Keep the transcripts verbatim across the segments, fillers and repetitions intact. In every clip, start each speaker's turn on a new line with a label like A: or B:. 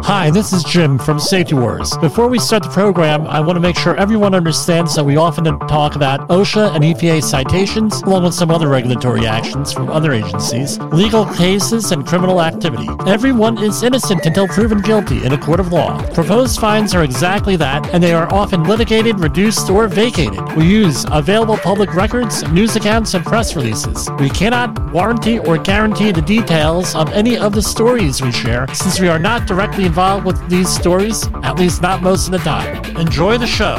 A: Hi, this is Jim from Safety Wars. Before we start the program, I want to make sure everyone understands that we often talk about OSHA and E P A citations, along with some other regulatory actions from other agencies, legal cases, and criminal activity. Everyone is innocent until proven guilty in a court of law. Proposed fines are exactly that, and they are often litigated, reduced, or vacated. We use available public records, news accounts, and press releases. We cannot warranty or guarantee the details of any of the stories we share, since we are not directly involved with these stories, at least not most of the time. Enjoy the show.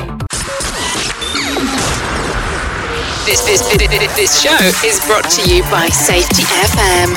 B: This, this, this, this show is brought to you by Safety F M.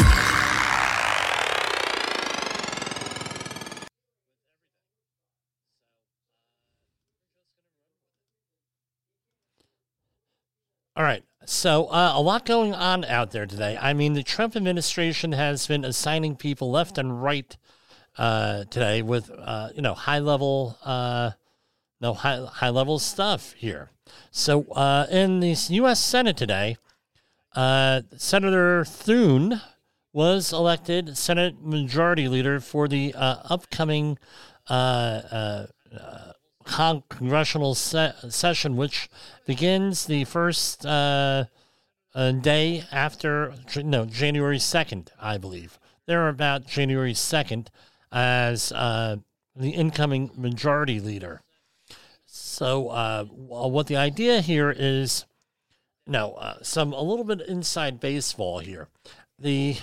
A: All right. So uh, a lot going on out there today. I mean, the Trump administration has been assigning people left and right uh, today with, uh, you know, high level, uh, no high, high level stuff here. So uh, in the U S Senate today, uh, Senator Thune was elected Senate Majority Leader for the uh, upcoming uh, uh, uh, con- congressional se- session, which begins the first uh, uh, day after, no, January second, I believe. They're about January second as uh, the incoming Majority Leader. So uh, what the idea here is, no, uh, some a little bit inside baseball here. The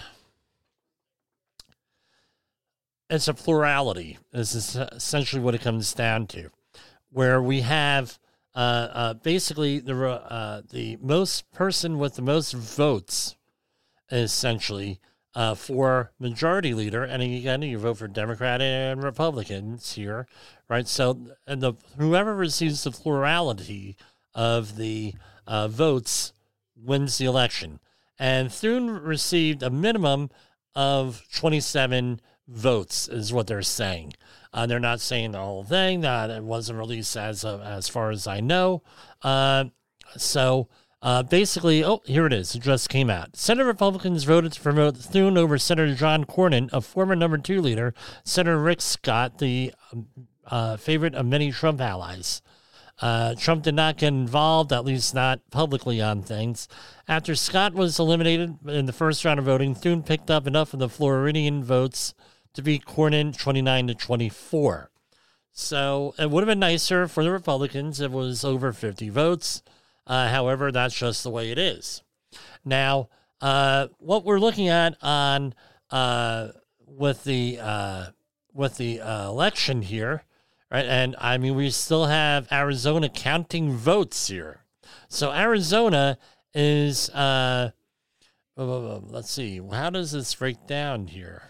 A: it's a plurality. This is essentially what it comes down to, where we have uh, uh, basically the uh, the most person with the most votes, essentially, uh, for Majority Leader. And again, you vote for Democrat and Republicans here, right? So, and the whoever receives the plurality of the uh, votes wins the election. And Thune received a minimum of twenty-seven votes, is what they're saying. Uh, they're not saying the whole thing. That it wasn't released as uh, as far as I know. Uh, so uh, basically, oh, here it is. It just came out. Senate Republicans voted to promote Thune over Senator John Cornyn, a former number two leader. Senator Rick Scott, the uh, favorite of many Trump allies. Uh, Trump did not get involved, at least not publicly, on things. After Scott was eliminated in the first round of voting, Thune picked up enough of the Floridian votes to beat Cornyn twenty-nine to twenty-four. So it would have been nicer for the Republicans if it was over fifty votes. Uh, however, that's just the way it is. Now, uh, what we're looking at on uh, with the uh, with the uh, election here, right? And I mean, we still have Arizona counting votes here. So Arizona is, uh, let's see, how does this break down here?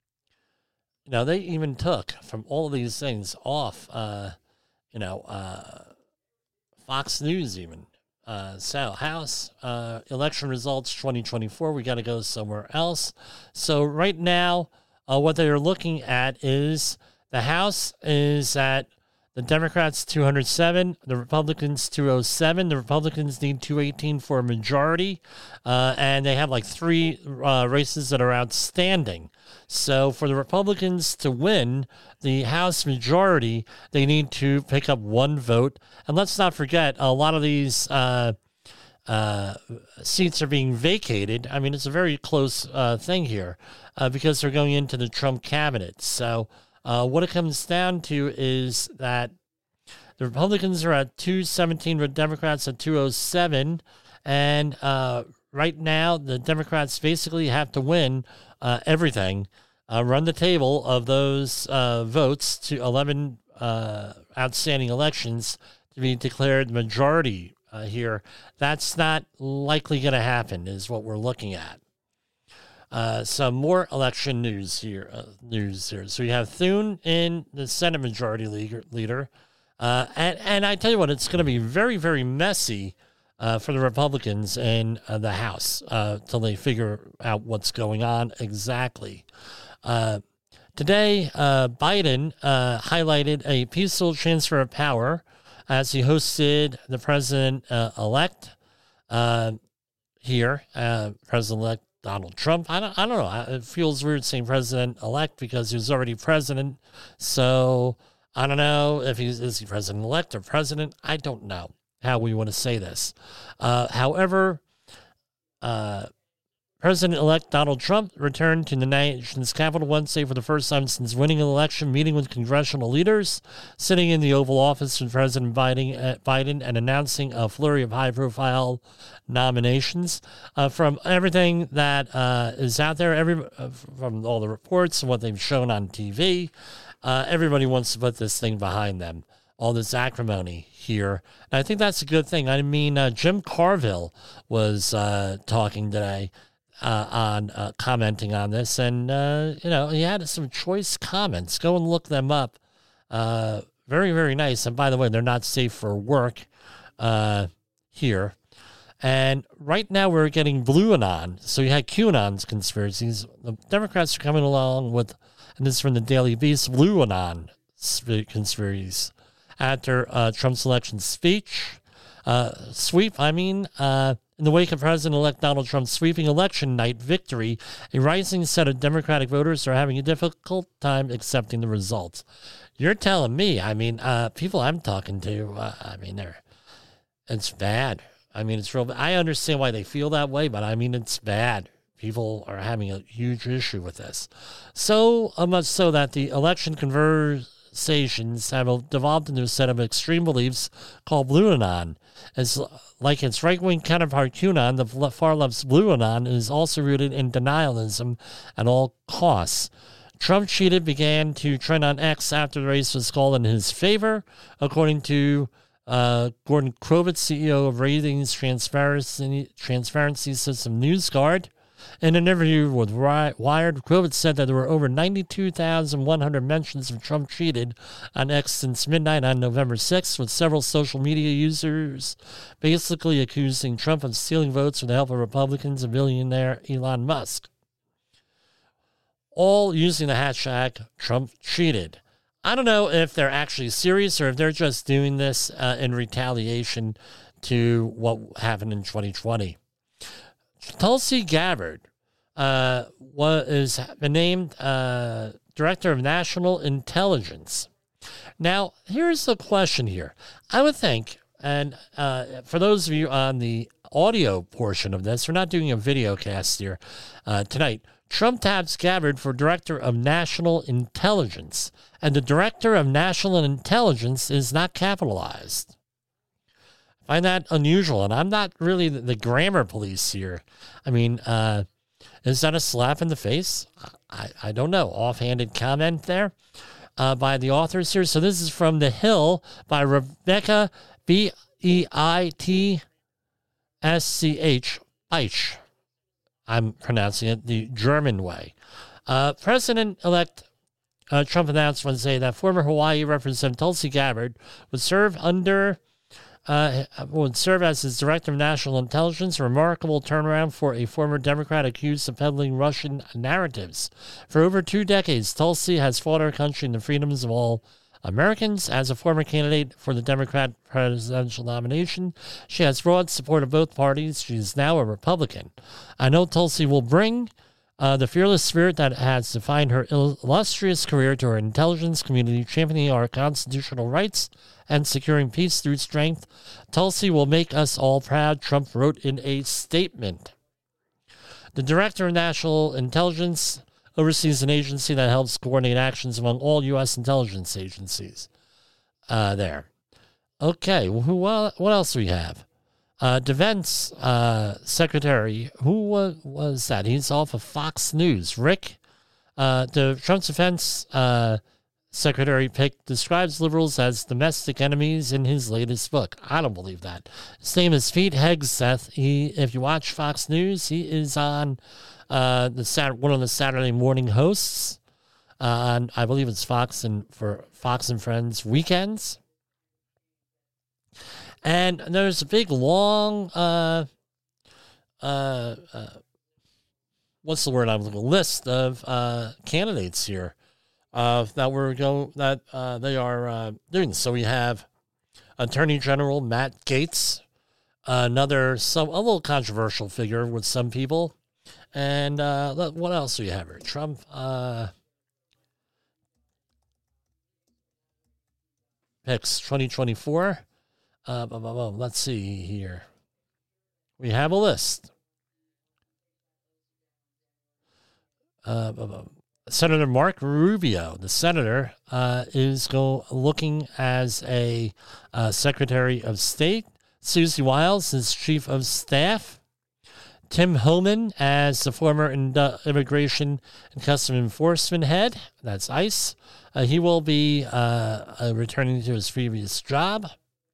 A: You know, they even took from all of these things off, uh, you know, uh, Fox News even. Uh, so House uh, election results twenty twenty-four, we got to go somewhere else. So right now, uh, what they are looking at is the House is at the Democrats two hundred seven, the Republicans two oh seven. The Republicans need two eighteen for a majority, uh, and they have like three uh, races that are outstanding. So for the Republicans to win the House majority, they need to pick up one vote. And let's not forget, a lot of these uh, uh, seats are being vacated. I mean, it's a very close uh, thing here uh, because they're going into the Trump cabinet. So Uh, what it comes down to is that the Republicans are at two seventeen, with Democrats at two oh seven, and uh, right now the Democrats basically have to win uh, everything, uh, run the table of those uh, votes to eleven uh, outstanding elections to be declared majority uh, here. That's not likely going to happen, is what we're looking at. Uh, some more election news here. Uh, news here. So you have Thune in the Senate Majority Leader, leader uh, and and I tell you what, it's going to be very very messy uh, for the Republicans in uh, the House uh, till they figure out what's going on exactly. Uh, today, uh, Biden uh, highlighted a peaceful transfer of power as he hosted the president uh, elect uh, here, uh, President elect. Donald Trump. I don't, I don't know. It feels weird saying president-elect because he was already president. So I don't know if he's is he president-elect or president. I don't know how we want to say this. Uh, however, uh, President-elect Donald Trump returned to the nation's capital Wednesday for the first time since winning an election, meeting with congressional leaders, sitting in the Oval Office with President Biden, uh, Biden and announcing a flurry of high-profile nominations. Uh, from everything that uh, is out there, every uh, from all the reports and what they've shown on T V, uh, everybody wants to put this thing behind them. All this acrimony here. And I think that's a good thing. I mean, uh, Jim Carville was uh, talking today. Uh, on uh, commenting on this, and uh, you know, he had some choice comments. Go and look them up. Uh, very, very nice. And by the way, they're not safe for work uh, here. And right now, we're getting Blue Anon. So you had QAnon's conspiracies. The Democrats are coming along with, and this is from the Daily Beast, Blue Anon conspiracies after uh, Trump's election speech uh, sweep. I mean. Uh, In the wake of President-elect Donald Trump's sweeping election night victory, a rising set of Democratic voters are having a difficult time accepting the results. You're telling me, I mean, uh, people I'm talking to, uh, I mean, they're, it's bad. I mean, it's real. I understand why they feel that way, but I mean, it's bad. People are having a huge issue with this. So uh, much so that the election conversations have devolved into a set of extreme beliefs called Blue Anon. It's like its right-wing counterpart QAnon, the far-left's Blue Anon is also rooted in denialism at all costs. Trump cheated began to trend on X after the race was called in his favor, according to uh, Gordon Krovitz, C E O of Ratings Transparency, Transparency System NewsGuard. In an interview with Wired, Krovitz said that there were over ninety-two thousand one hundred mentions of Trump cheated on X since midnight on November sixth, with several social media users basically accusing Trump of stealing votes with the help of Republicans and billionaire Elon Musk, all using the hashtag Trump cheated. I don't know if they're actually serious or if they're just doing this uh, in retaliation to what happened in twenty twenty. Tulsi Gabbard uh, was been named uh, Director of National Intelligence. Now, here's the question here. I would think, and uh, for those of you on the audio portion of this, we're not doing a video cast here uh, tonight. Trump taps Gabbard for Director of National Intelligence, and the Director of National Intelligence is not capitalized. I find that unusual, and I'm not really the, the grammar police here. I mean, uh, is that a slap in the face? I, I don't know. Offhanded comment there uh, by the authors here. So this is from The Hill by Rebecca B E I T S C H Beich. I'm pronouncing it the German way. Uh, President-elect uh, Trump announced Wednesday that former Hawaii Representative Tulsi Gabbard would serve under... Uh, would serve as his Director of National Intelligence, a remarkable turnaround for a former Democrat accused of peddling Russian narratives. For over two decades, Tulsi has fought our country and the freedoms of all Americans. As a former candidate for the Democrat presidential nomination, she has broad support of both parties. She is now a Republican. I know Tulsi will bring Uh, the fearless spirit that has defined her illustrious career to our intelligence community, championing our constitutional rights and securing peace through strength. Tulsi will make us all proud, Trump wrote in a statement. The Director of National Intelligence oversees an agency that helps coordinate actions among all U S intelligence agencies. Uh, there. Okay, well, who, uh, what else do we have? Uh, Defense uh, Secretary, who was, was that? He's off of Fox News. Rick, uh, the Trump's Defense uh, Secretary pick describes liberals as domestic enemies in his latest book. I don't believe that. His name is Pete Hegseth. He, if you watch Fox News, he is on uh, the Sat- one of the Saturday morning hosts uh, on, I believe it's Fox and for Fox and Friends weekends. And there's a big, long, uh, uh, uh, what's the word I'm looking? List of uh, candidates here uh, that we're going that uh, they are uh, doing. So we have Attorney General Matt Gaetz, another some a little controversial figure with some people, And uh, let- what else do you have here? Trump. Uh, picks twenty twenty-four. Uh, blah, blah, blah. Let's see here. We have a list. Uh, blah, blah. Senator Mark Rubio, the senator, uh, is go looking as a uh, Secretary of State. Susie Wiles is Chief of Staff. Tim Homan as the former in- Immigration and Custom Enforcement Head. That's ICE. Uh, he will be uh, uh, returning to his previous job.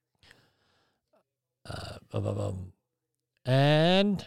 A: Uh, blah, blah, blah. And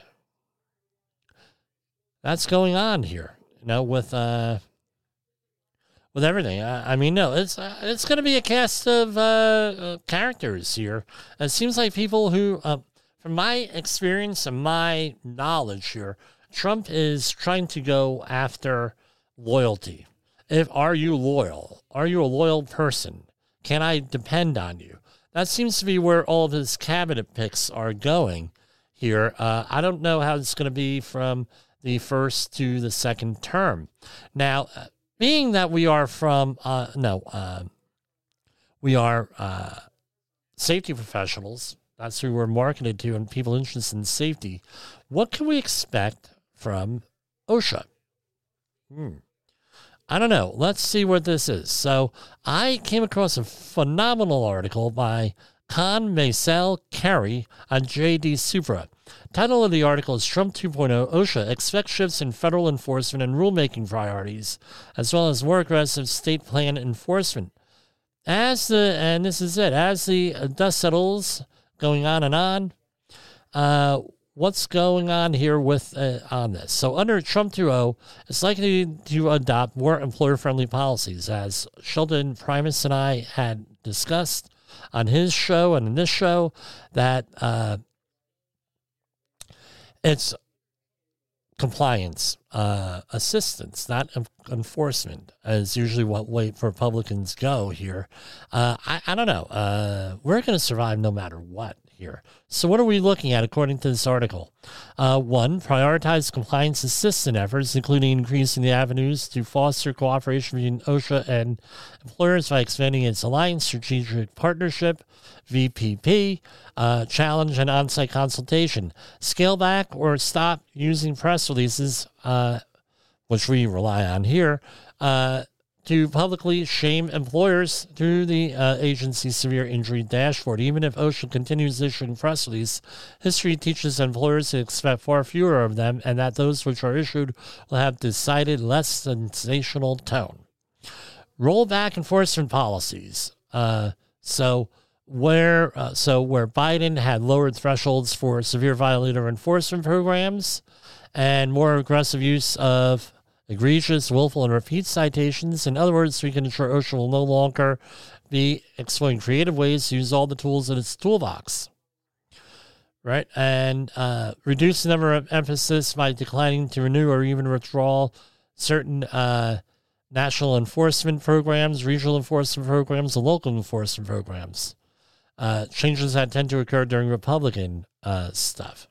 A: that's going on here, you know, with uh, with everything. I, I mean, no, it's uh, it's going to be a cast of uh, uh, characters here. It seems like people who, uh, from my experience and my knowledge here, Trump is trying to go after loyalty. If are you loyal? Are you a loyal person? Can I depend on you? That seems to be where all of his cabinet picks are going here. Uh, I don't know how it's going to be from the first to the second term. Now, uh, being that we are from, uh, no, uh, we are uh, safety professionals, that's who we're marketed to, and people interested in safety, what can we expect from OSHA? Hmm. I don't know. Let's see what this is. So I came across a phenomenal article by Con Maisel Carey on J D Supra. Title of the article is Trump two point oh, OSHA expects shifts in federal enforcement and rulemaking priorities, as well as more aggressive state plan enforcement. As the, and this is it, as the dust settles, going on and on, uh, what's going on here with uh, on this? So under Trump two point oh, it's likely to adopt more employer-friendly policies, as Sheldon Primus and I had discussed on his show and in this show, that uh, it's compliance uh, assistance, not en- enforcement, is usually what way Republicans go here. Uh, I, I don't know. Uh, we're going to survive no matter what here. So what are we looking at according to this article? Uh, one, prioritize compliance assistance efforts, including increasing the avenues to foster cooperation between OSHA and employers by expanding its Alliance Strategic Partnership, V P P, uh, challenge and on-site consultation. Scale back or stop using press releases, uh, which we rely on here, uh, to publicly shame employers through the uh, agency's severe injury dashboard. Even if OSHA continues issuing press releases, history teaches employers to expect far fewer of them, and that those which are issued will have decided less sensational tone. Roll back enforcement policies. Uh, so where uh, so where Biden had lowered thresholds for severe violator enforcement programs and more aggressive use of egregious, willful, and repeat citations. In other words, we can ensure OSHA will no longer be exploring creative ways to use all the tools in its toolbox. Right? And uh, reduce the number of emphasis by declining to renew or even withdraw certain uh, national enforcement programs, regional enforcement programs, and local enforcement programs. Uh, changes that tend to occur during Republican uh, stuff.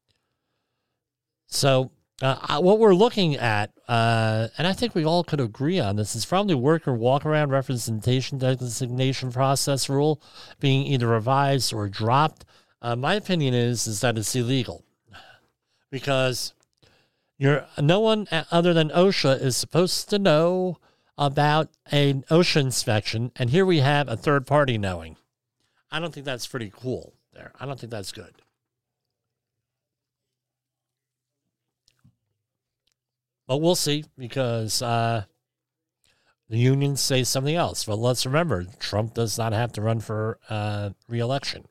A: So, Uh, what we're looking at, uh, and I think we all could agree on this, is from the worker walk-around representation designation process rule being either revised or dropped. Uh, my opinion is is that it's illegal, because you're no one other than OSHA is supposed to know about an OSHA inspection, and here we have a third party knowing. I don't think that's pretty cool there. I don't think that's good. But we'll see, because uh, the unions say something else. But let's remember, Trump does not have to run for uh, re-election.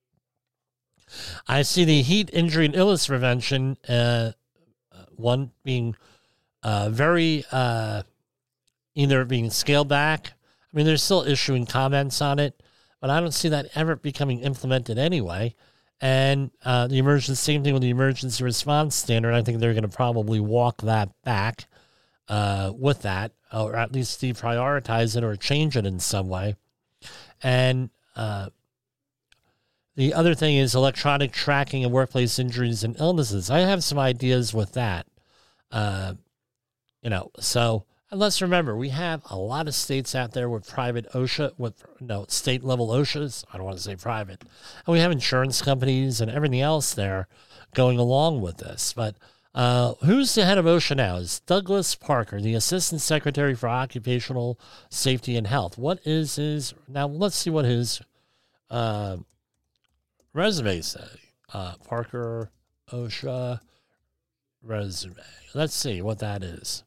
A: I see the heat, injury, and illness prevention, uh, one being uh, very, uh, either being scaled back. I mean, they're still issuing comments on it, but I don't see that ever becoming implemented anyway. And uh, the emergency, same thing with the emergency response standard. I think they're going to probably walk that back uh, with that, or at least deprioritize it or change it in some way. And uh, the other thing is electronic tracking of workplace injuries and illnesses. I have some ideas with that. Uh, you know, so and let's remember, we have a lot of states out there with private OSHA, with no state level OSHAs. I don't want to say private. And we have insurance companies and everything else there going along with this. But uh, who's the head of OSHA now? Is Douglas Parker, the Assistant Secretary for Occupational Safety and Health. What is his, now let's see what his uh, resume say. Uh, Parker OSHA resume. Let's see what that is.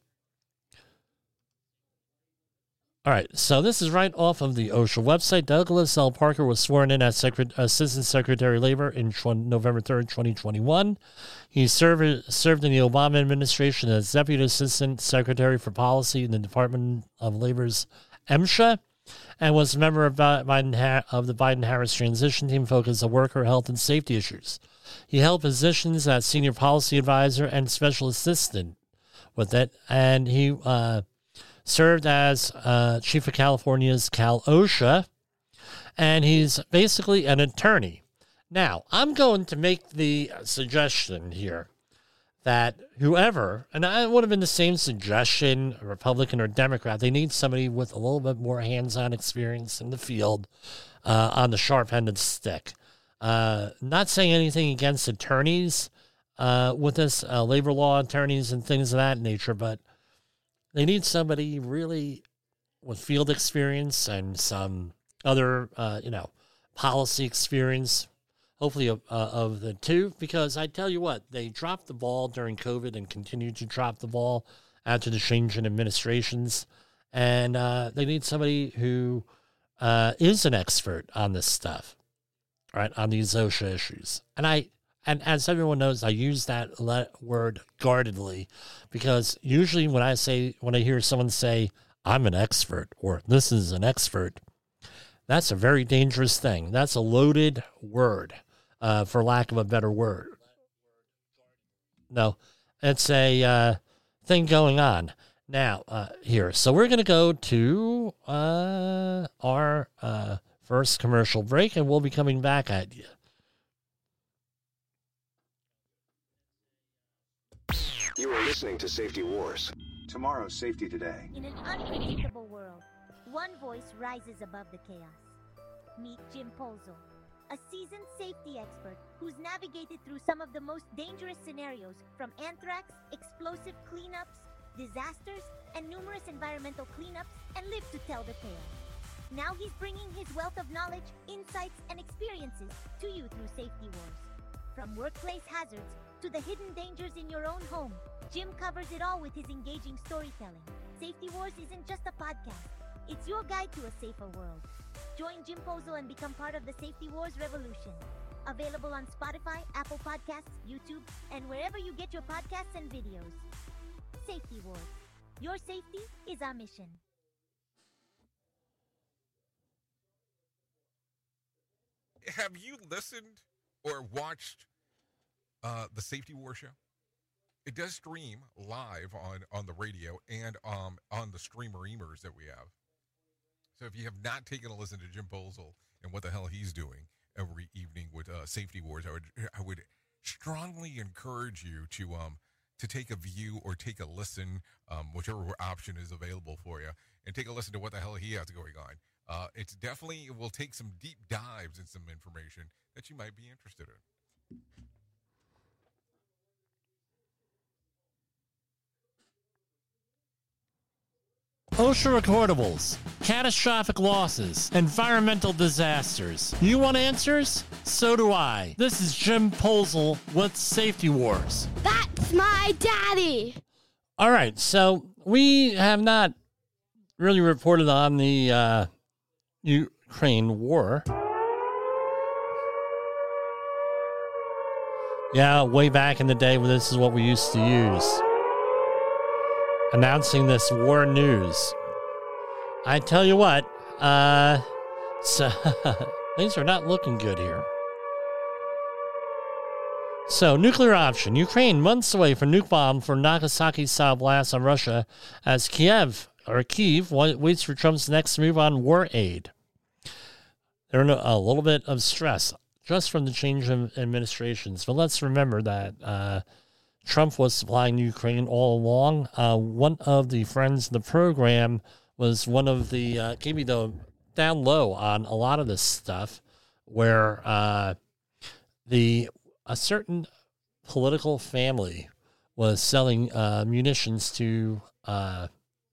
A: All right, so this is right off of the OSHA website. Douglas L. Parker was sworn in as Secret- Assistant Secretary of Labor in tw- November third, twenty twenty-one. He served, served in the Obama administration as Deputy Assistant Secretary for Policy in the Department of Labor's MSHA, and was a member of, Biden, of the Biden-Harris transition team focused on worker health and safety issues. He held positions as Senior Policy Advisor and Special Assistant with it, and he uh, served as uh, Chief of California's Cal OSHA, and he's basically an attorney. Now, I'm going to make the suggestion here that whoever, and it would have been the same suggestion, Republican or Democrat, they need somebody with a little bit more hands-on experience in the field uh, on the sharp end of the stick. Uh, not saying anything against attorneys uh, with this, uh, labor law attorneys and things of that nature, but they need somebody really with field experience and some other, uh, you know, policy experience, hopefully of, uh, of the two, because I tell you what, they dropped the ball during COVID and continue to drop the ball after the change in administrations, and uh, they need somebody who uh, is an expert on this stuff. Right, on these OSHA issues. And I, and as everyone knows, I use that le- word guardedly, because usually when I say, when I hear someone say, I'm an expert, or this is an expert, that's a very dangerous thing. That's a loaded word, uh, for lack of a better word. No, it's a uh, thing going on now uh, here. So we're going to go to uh, our... Uh, first commercial break, and we'll be coming back at you.
C: You are listening to Safety Wars. Tomorrow's Safety Today.
D: In an unpredictable world, one voice rises above the chaos. Meet Jim Polzo, a seasoned safety expert who's navigated through some of the most dangerous scenarios, from anthrax, explosive cleanups, disasters, and numerous environmental cleanups, and lived to tell the tale. Now he's bringing his wealth of knowledge, insights, and experiences to you through Safety Wars. From workplace hazards to the hidden dangers in your own home, Jim covers it all with his engaging storytelling. Safety Wars isn't just a podcast. It's your guide to a safer world. Join Jim Polzo and become part of the Safety Wars revolution. Available on Spotify, Apple Podcasts, YouTube, and wherever you get your podcasts and videos. Safety Wars. Your safety is our mission.
E: Have you listened or watched uh, the Safety War Show? It does stream live on, on the radio and um, on the streamer emers that we have. So if you have not taken a listen to Jim Polzo and what the hell he's doing every evening with uh, Safety Wars, I would I would strongly encourage you to um to take a view or take a listen, um, whichever option is available for you, and take a listen to what the hell he has going on. Uh, it's definitely, it will take some deep dives and some information that you might be interested in.
A: OSHA recordables, catastrophic losses, environmental disasters. You want answers? So do I. This is Jim Polzo with Safety Wars.
F: That's my daddy.
A: All right, so we have not really reported on the uh, Ukraine war. Yeah, way back in the day when this is what we used to use. Announcing this war news. I tell you what, uh, so things are not looking good here. So, nuclear option. Ukraine months away from nuke bomb for Nagasaki-style blast on Russia as Kiev, or Kyiv, waits for Trump's next move on war aid. There's a little bit of stress just from the change of administrations. But let's remember that uh, Trump was supplying Ukraine all along. Uh, one of the friends in the program was one of the, uh, gave me the down low on a lot of this stuff, where uh, the a certain political family was selling uh, munitions to uh,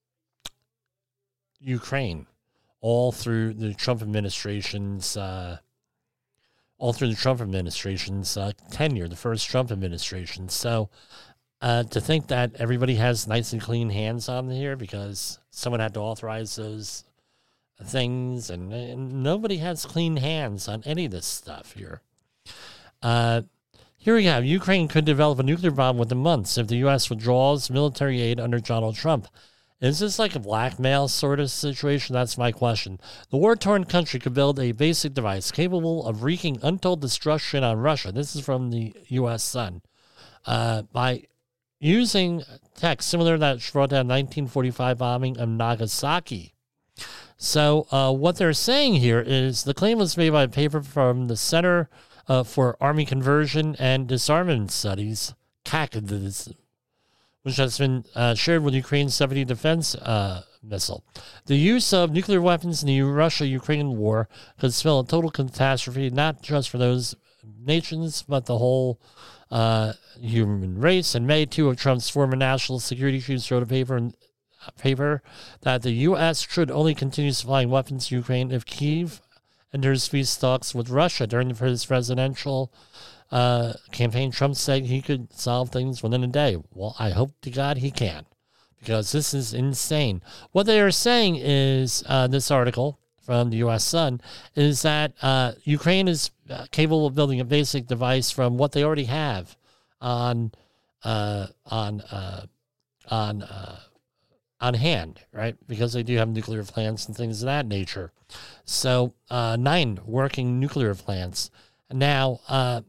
A: Ukraine all through the Trump administration's uh, all through the Trump administration's uh, tenure, the first Trump administration. So uh, to think that everybody has nice and clean hands on here because someone had to authorize those things, and, and nobody has clean hands on any of this stuff here. Uh, here we have, Ukraine could develop a nuclear bomb within months if the U S withdraws military aid under Donald Trump. Is this like a blackmail sort of situation? That's my question. The war-torn country could build a basic device capable of wreaking untold destruction on Russia. This is from the U S Sun. Uh, by using tech similar to that brought down nineteen forty-five bombing of Nagasaki. So uh, what they're saying here is the claim was made by a paper from the Center uh, for Army Conversion and Disarmament Studies, C A C, which has been uh, shared with Ukraine's seventy defense uh, missile. The use of nuclear weapons in the Russia-Ukraine war could spell a total catastrophe, not just for those nations, but the whole uh, human race. In May, two of Trump's former national security chiefs wrote a paper, in, a paper that the U S should only continue supplying weapons to Ukraine if Kyiv enters peace talks with Russia. During his presidential Uh, campaign, Trump said he could solve things within a day. Well, I hope to God he can, because this is insane. What they are saying is, uh, this article from the U S Sun, is that uh, Ukraine is uh, capable of building a basic device from what they already have on uh, on uh, on uh, on hand, right? Because they do have nuclear plants and things of that nature. So uh, nine working nuclear plants now. Uh,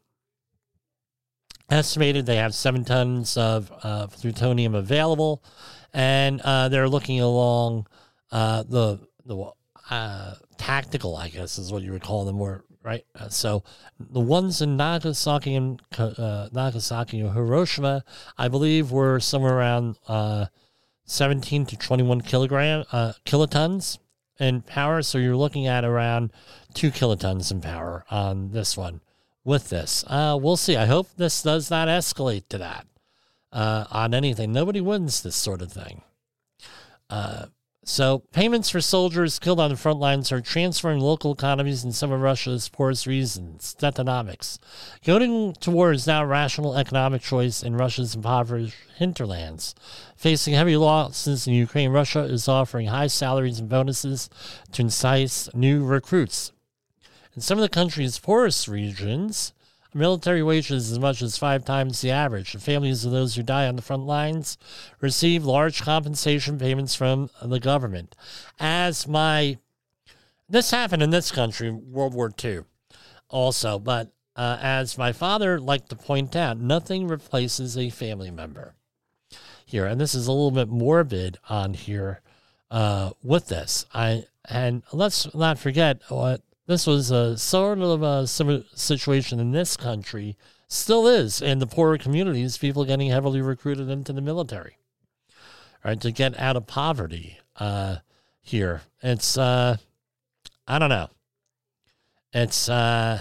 A: Estimated they have seven tons of uh, plutonium available, and uh, they're looking along uh, the the uh, tactical, I guess is what you would call them, more right. Uh, so the ones in Nagasaki and uh, Nagasaki and Hiroshima, I believe, were somewhere around uh, seventeen to twenty-one kilogram uh, kilotons in power. So you're looking at around two kilotons in power on this one. With this, uh, we'll see. I hope this does not escalate to that uh, on anything. Nobody wins this sort of thing. Uh, so payments for soldiers killed on the front lines are transferring local economies in some of Russia's poorest regions. Detonomics. Going to war is now a rational economic choice in Russia's impoverished hinterlands. Facing heavy losses in Ukraine, Russia is offering high salaries and bonuses to entice new recruits. In some of the country's poorest regions, military wages as much as five times the average. The families of those who die on the front lines receive large compensation payments from the government. As my, this happened in this country, World War Two, also, but uh, as my father liked to point out, nothing replaces a family member here. And this is a little bit morbid on here uh, with this. I and let's not forget what. This was a sort of a similar situation in this country, still is in the poorer communities, people getting heavily recruited into the military, right, to get out of poverty uh, here. It's, uh, I don't know. It's, uh,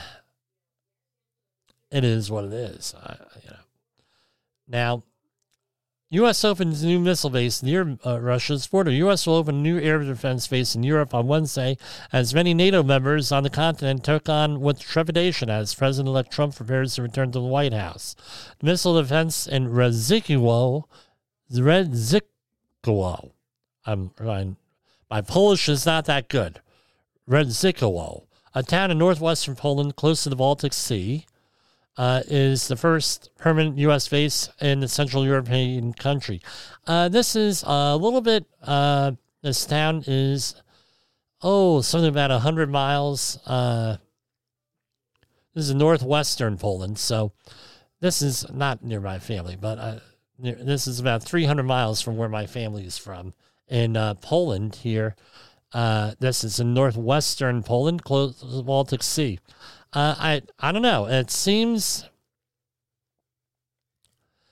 A: it is what it is, uh, you know. Now, U S opens new missile base near uh, Russia's border. U S will open a new air defense base in Europe on Wednesday, as many NATO members on the continent took on with trepidation as President-elect Trump prepares to return to the White House. The missile defense in Redzikowo, Redzikowo, I'm, I'm, my Polish is not that good. Redzikowo, a town in northwestern Poland close to the Baltic Sea, Uh, is the first permanent U S base in the Central European country. Uh, this is a little bit, uh, this town is, oh, something about one hundred miles. Uh, this is northwestern Poland, so this is not near my family, but uh, near, this is about three hundred miles from where my family is from. In uh, Poland here, uh, this is in northwestern Poland, close to the Baltic Sea. Uh, I I don't know. It seems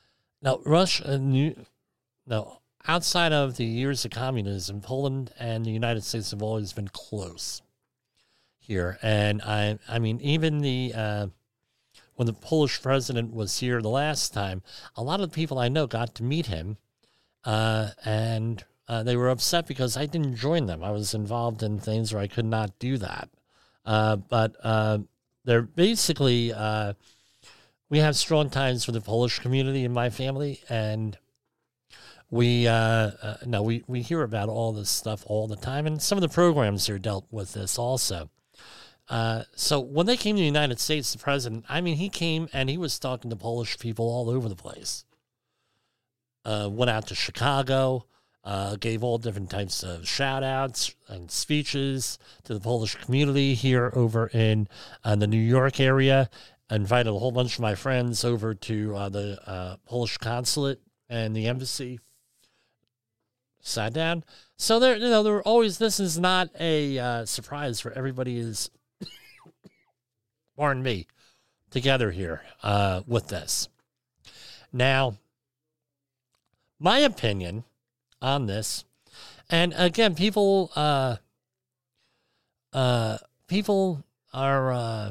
A: Now, Russia, new, no, outside of the years of communism, Poland and the United States have always been close here. And I, I mean, even the, uh, when the Polish president was here the last time, a lot of the people I know got to meet him, uh, and uh, they were upset because I didn't join them. I was involved in things where I could not do that. Uh, but uh, they're basically, uh, we have strong ties with the Polish community in my family, and we, uh, uh, no, we, we hear about all this stuff all the time, and some of the programs here dealt with this also. Uh, so when they came to the United States, the president, I mean, he came and he was talking to Polish people all over the place. Uh, went out to Chicago, uh, gave all different types of shout outs and speeches to the Polish community here over in uh, the New York area. I invited a whole bunch of my friends over to uh, the uh, Polish consulate and the embassy. Sat down. So there, you know, there were always, this is not a uh, surprise where everybody is, pardon me, together here uh, with this. Now, my opinion on this, and again, people, uh, uh, people are, uh,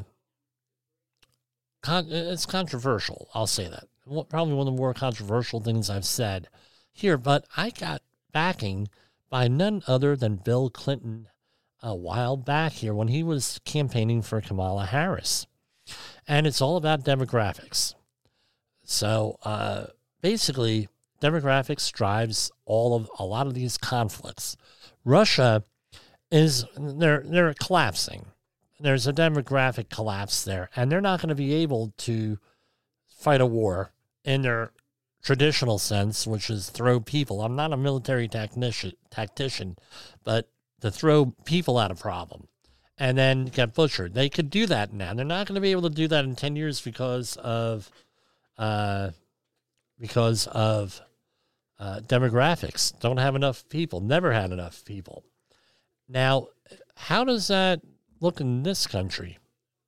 A: con- it's controversial. I'll say that. Probably one of the more controversial things I've said here, but I got backing by none other than Bill Clinton a while back here when he was campaigning for Kamala Harris. And it's all about demographics. So uh, basically, demographics drives all of a lot of these conflicts. Russia is, they're, they're collapsing. There's a demographic collapse there, and they're not going to be able to fight a war in their traditional sense, which is throw people. I'm not a military tactician, tactician, but to throw people at a problem and then get butchered. They could do that now. They're not going to be able to do that in ten years because of uh, because of uh, demographics. Don't have enough people. Never had enough people. Now, how does that look in this country?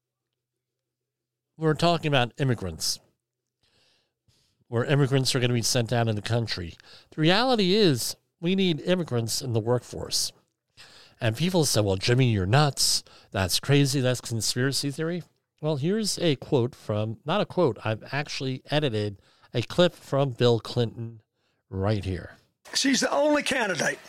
A: We're talking about immigrants, where immigrants are going to be sent out of the country. The reality is we need immigrants in the workforce. And people say, well, Jimmy, you're nuts. That's crazy. That's conspiracy theory. Well, here's a quote from, not a quote, I've actually edited a clip from Bill Clinton right here.
G: She's the only candidate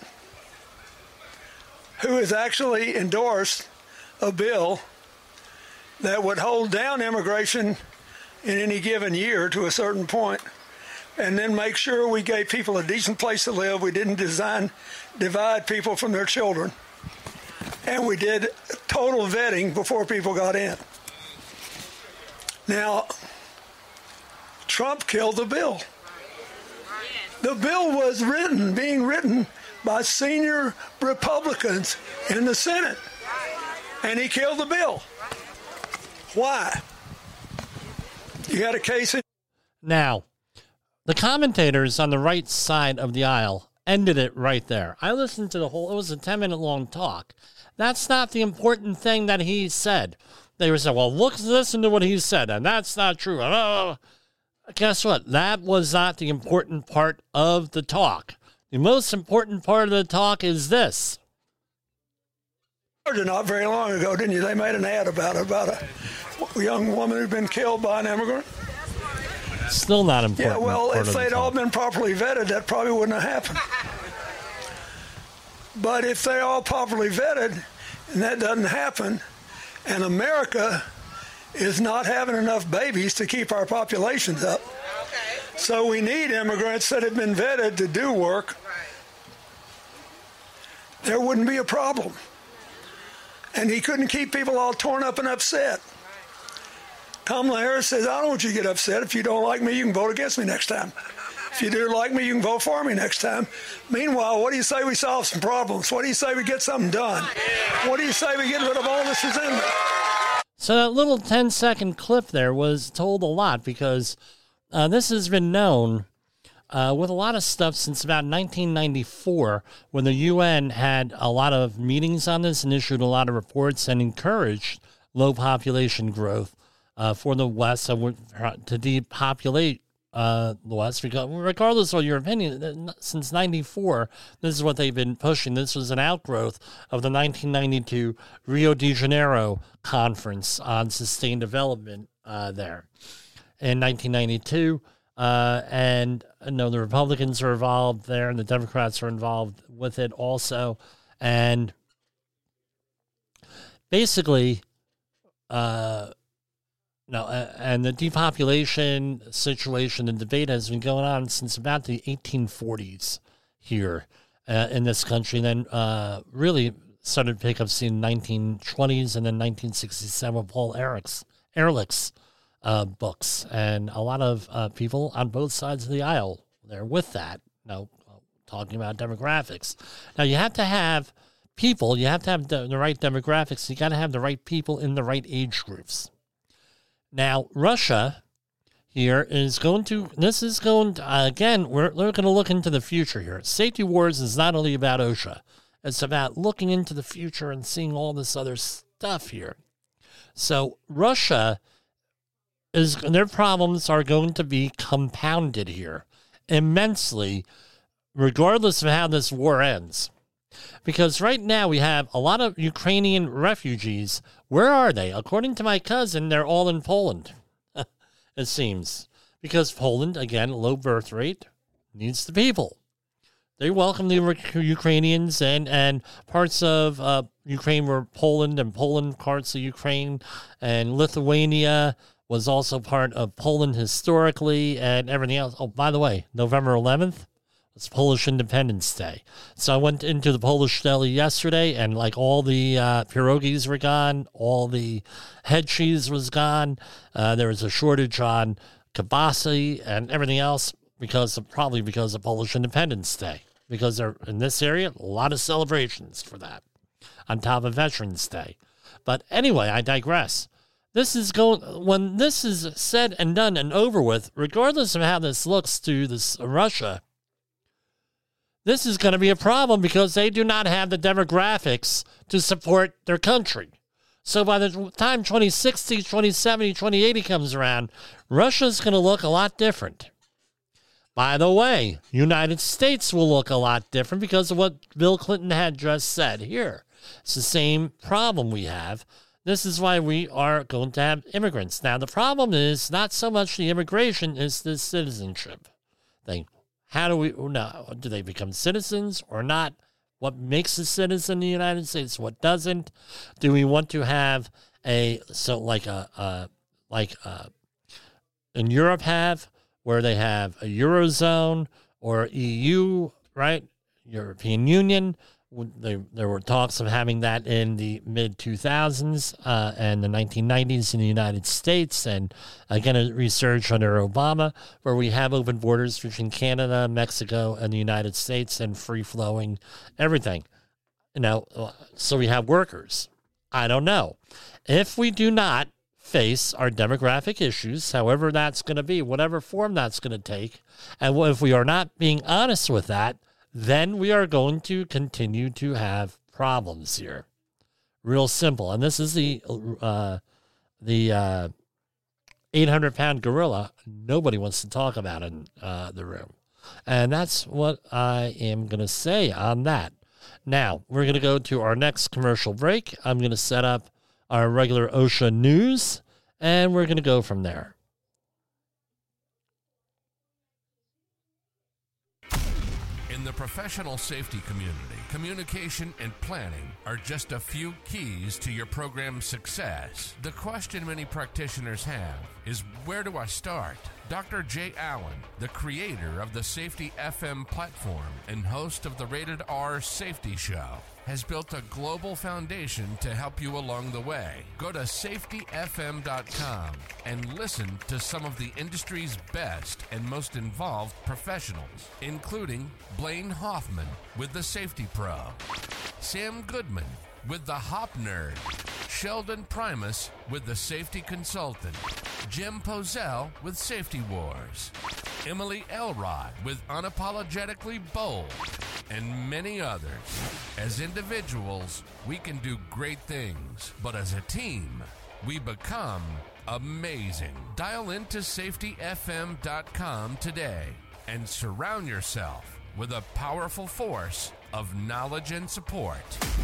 G: who has actually endorsed a bill that would hold down immigration in any given year to a certain point, and then make sure we gave people a decent place to live. We didn't design, divide people from their children. And we did total vetting before people got in. Now, Trump killed the bill. The bill was written, being written by senior Republicans in the Senate. And he killed the bill. Why? You got a case in...
A: Now, the commentators on the right side of the aisle ended it right there. I listened to the whole, it was a ten-minute long talk. That's not the important thing that he said. They were saying, well, look, listen to what he said, and that's not true. Oh. Guess what? That was not the important part of the talk. The most important part of the talk is this.
G: Not very long ago, didn't you? They made an ad about it, about a young woman who'd been killed by an immigrant.
A: Still not important.
G: Yeah, well, if they'd all been properly vetted, that probably wouldn't have happened. But if they're all properly vetted, and that doesn't happen, and America is not having enough babies to keep our populations up, okay. So we need immigrants that have been vetted to do work, there wouldn't be a problem. And he couldn't keep people all torn up and upset. Kamala Harris says, I don't want you to get upset. If you don't like me, you can vote against me next time. If you do like me, you can vote for me next time. Meanwhile, what do you say we solve some problems? What do you say we get something done? What do you say we get rid of all this resentment?
A: So that little ten-second clip there was told a lot because uh, this has been known uh, with a lot of stuff since about nineteen ninety-four when the U N had a lot of meetings on this and issued a lot of reports and encouraged low population growth uh, for the West uh, to depopulate uh, the West, because regardless of your opinion, since ninety-four, this is what they've been pushing. This was an outgrowth of the nineteen ninety-two Rio de Janeiro Conference on Sustained Development uh, there in nineteen ninety-two. Uh, and you know, the Republicans are involved there, and the Democrats are involved with it also. And basically, uh, no, uh, and the depopulation situation and debate has been going on since about the eighteen forties here uh, in this country. And then uh, really started to pick up in the nineteen twenties and then nineteen sixty-seven, Paul Ehrlich's, Ehrlich's uh, books. And a lot of uh, people on both sides of the aisle there with that, you know, talking about demographics. Now, you have to have people, you have to have the, the right demographics. You got to have the right people in the right age groups. Now, Russia here is going to, this is going to, uh, again, we're, we're going to look into the future here. Safety Wars is not only about OSHA. It's about looking into the future and seeing all this other stuff here. So Russia is, their problems are going to be compounded here immensely, regardless of how this war ends. Because right now we have a lot of Ukrainian refugees. Where are they? According to my cousin, they're all in Poland, it seems. Because Poland, again, low birth rate, needs the people. They welcome the Ukrainians, and, and parts of uh, Ukraine were Poland, and Poland parts of Ukraine, and Lithuania was also part of Poland historically, and everything else. Oh, by the way, November eleventh, it's Polish Independence Day. So I went into the Polish deli yesterday, and like all the uh, pierogies were gone, all the head cheese was gone. Uh, there was a shortage on kielbasa and everything else because of, probably because of Polish Independence Day. Because they're in this area, a lot of celebrations for that on top of Veterans Day. But anyway, I digress. This is going, when this is said and done and over with, regardless of how this looks to this Russia, this is going to be a problem because they do not have the demographics to support their country. So by the time twenty sixty, twenty seventy, twenty eighty comes around, Russia's going to look a lot different. By the way, United States will look a lot different because of what Bill Clinton had just said here. It's the same problem we have. This is why we are going to have immigrants. Now, the problem is not so much the immigration, it's the citizenship thing. How do we, no, do they become citizens or not? What makes a citizen in the United States? What doesn't? Do we want to have a, so like a, a like a, in Europe have, where they have a Eurozone or E U, right? European Union. They, there were talks of having that in the mid two thousands uh, and the nineteen nineties in the United States, and again a resurge under Obama, where we have open borders between Canada, Mexico, and the United States, and free-flowing everything. You know, so we have workers. I don't know. If we do not face our demographic issues, however that's going to be, whatever form that's going to take, and if we are not being honest with that, then we are going to continue to have problems here. Real simple. And this is the uh, the uh, eight hundred pound gorilla nobody wants to talk about in uh, the room. And that's what I am going to say on that. Now, we're going to go to our next commercial break. I'm going to set up our regular OSHA news, and we're going to go from there.
H: In the professional safety community, communication and planning are just a few keys to your program's success. The question many practitioners have is, where do I start? Doctor Jay Allen, the creator of the Safety F M platform and host of the Rated R Safety Show, has built a global foundation to help you along the way. Go to safety f m dot com and listen to some of the industry's best and most involved professionals, including Blaine Hoffman with the Safety Pro, Sam Goodman with the Hop Nerd, Sheldon Primus with the Safety Consultant, Jim Pozell with Safety Wars, Emily Elrod with Unapologetically Bold, and many others. As individuals, we can do great things, but as a team, we become amazing. Dial into safety f m dot com today and surround yourself with a powerful force of knowledge and support.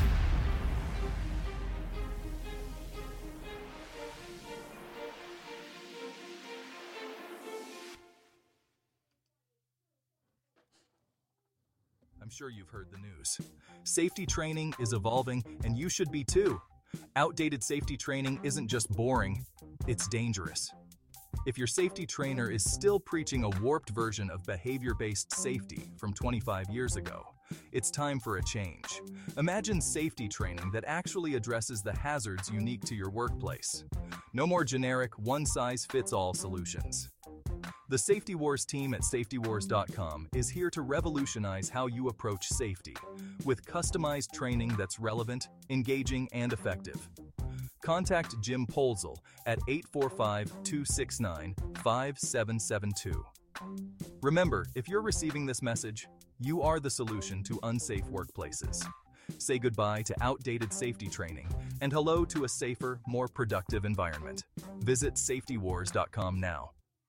I: I'm sure you've heard the news. Safety training is evolving, and you should be too. Outdated safety training isn't just boring, it's dangerous. If your safety trainer is still preaching a warped version of behavior-based safety from twenty-five years ago, it's time for a change. Imagine safety training that actually addresses the hazards unique to your workplace. No more generic, one-size-fits-all solutions. The Safety Wars team at safety wars dot com is here to revolutionize how you approach safety, with customized training that's relevant, engaging, and effective. Contact Jim Polzel at eight four five, two six nine, five seven seven two. Remember, if you're receiving this message, you are the solution to unsafe workplaces. Say goodbye to outdated safety training and hello to a safer, more productive environment. Visit safety wars dot com now.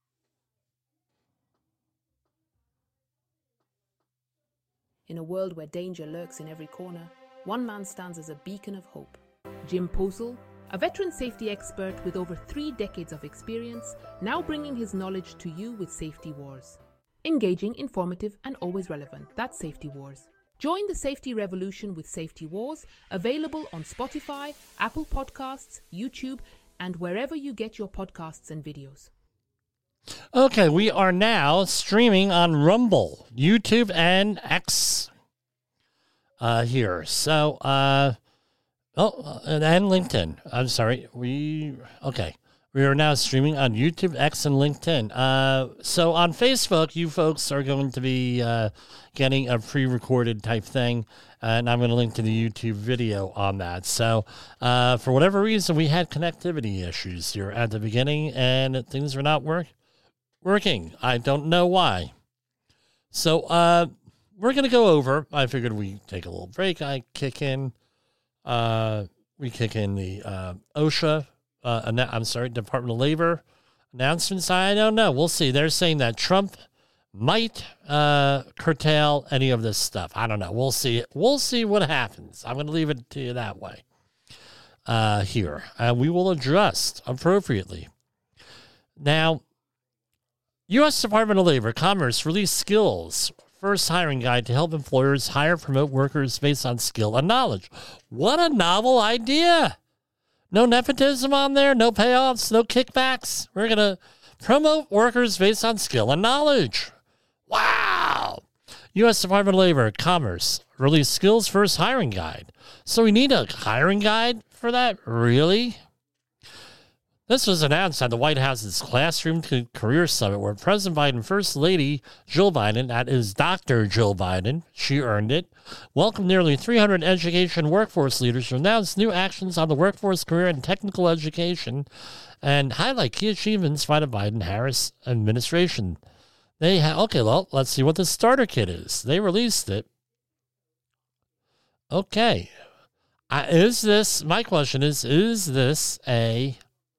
J: In a world where danger lurks in every corner, one man stands as a beacon of hope. Jim Polzel, a veteran safety expert with over three decades of experience, now bringing his knowledge to you with Safety Wars. Engaging, informative, and always relevant. That's Safety Wars. Join the safety revolution with Safety Wars, available on Spotify, Apple Podcasts, YouTube, and wherever you get your podcasts and videos.
A: Okay, we are now streaming on Rumble, YouTube, and X uh, here. So, uh, oh, and LinkedIn. I'm sorry. We, okay. We are now streaming on YouTube, X, and LinkedIn. Uh, so on Facebook, you folks are going to be uh, getting a pre-recorded type thing, and I'm going to link to the YouTube video on that. So uh, for whatever reason, we had connectivity issues here at the beginning, and things were not work working. I don't know why. So uh, we're going to go over. I figured we take a little break. I kick in. Uh, we kick in the uh, OSHA. Uh, I'm sorry, Department of Labor announcements. I don't know. We'll see. They're saying that Trump might uh, curtail any of this stuff. I don't know. We'll see. We'll see what happens. I'm going to leave it to you that way uh, here. And we will adjust appropriately. Now, U S Department of Labor, Commerce released Skills, first hiring guide to help employers hire, promote workers based on skill and knowledge. What a novel idea. No nepotism on there, no payoffs, no kickbacks. We're going to promote workers based on skill and knowledge. Wow. U S Department of Labor, Commerce released Skills First Hiring Guide. So we need a hiring guide for that? Really? This was announced at the White House's Classroom to Career Summit, where President Biden, First Lady Jill Biden, that is Doctor Jill Biden, she earned it, welcomed nearly three hundred education workforce leaders to announce new actions on the workforce, career, and technical education and highlight key achievements by the Biden-Harris administration. They ha- Okay, well, let's see what the starter kit is. They released it. Okay. Uh, is this, my question is, is this a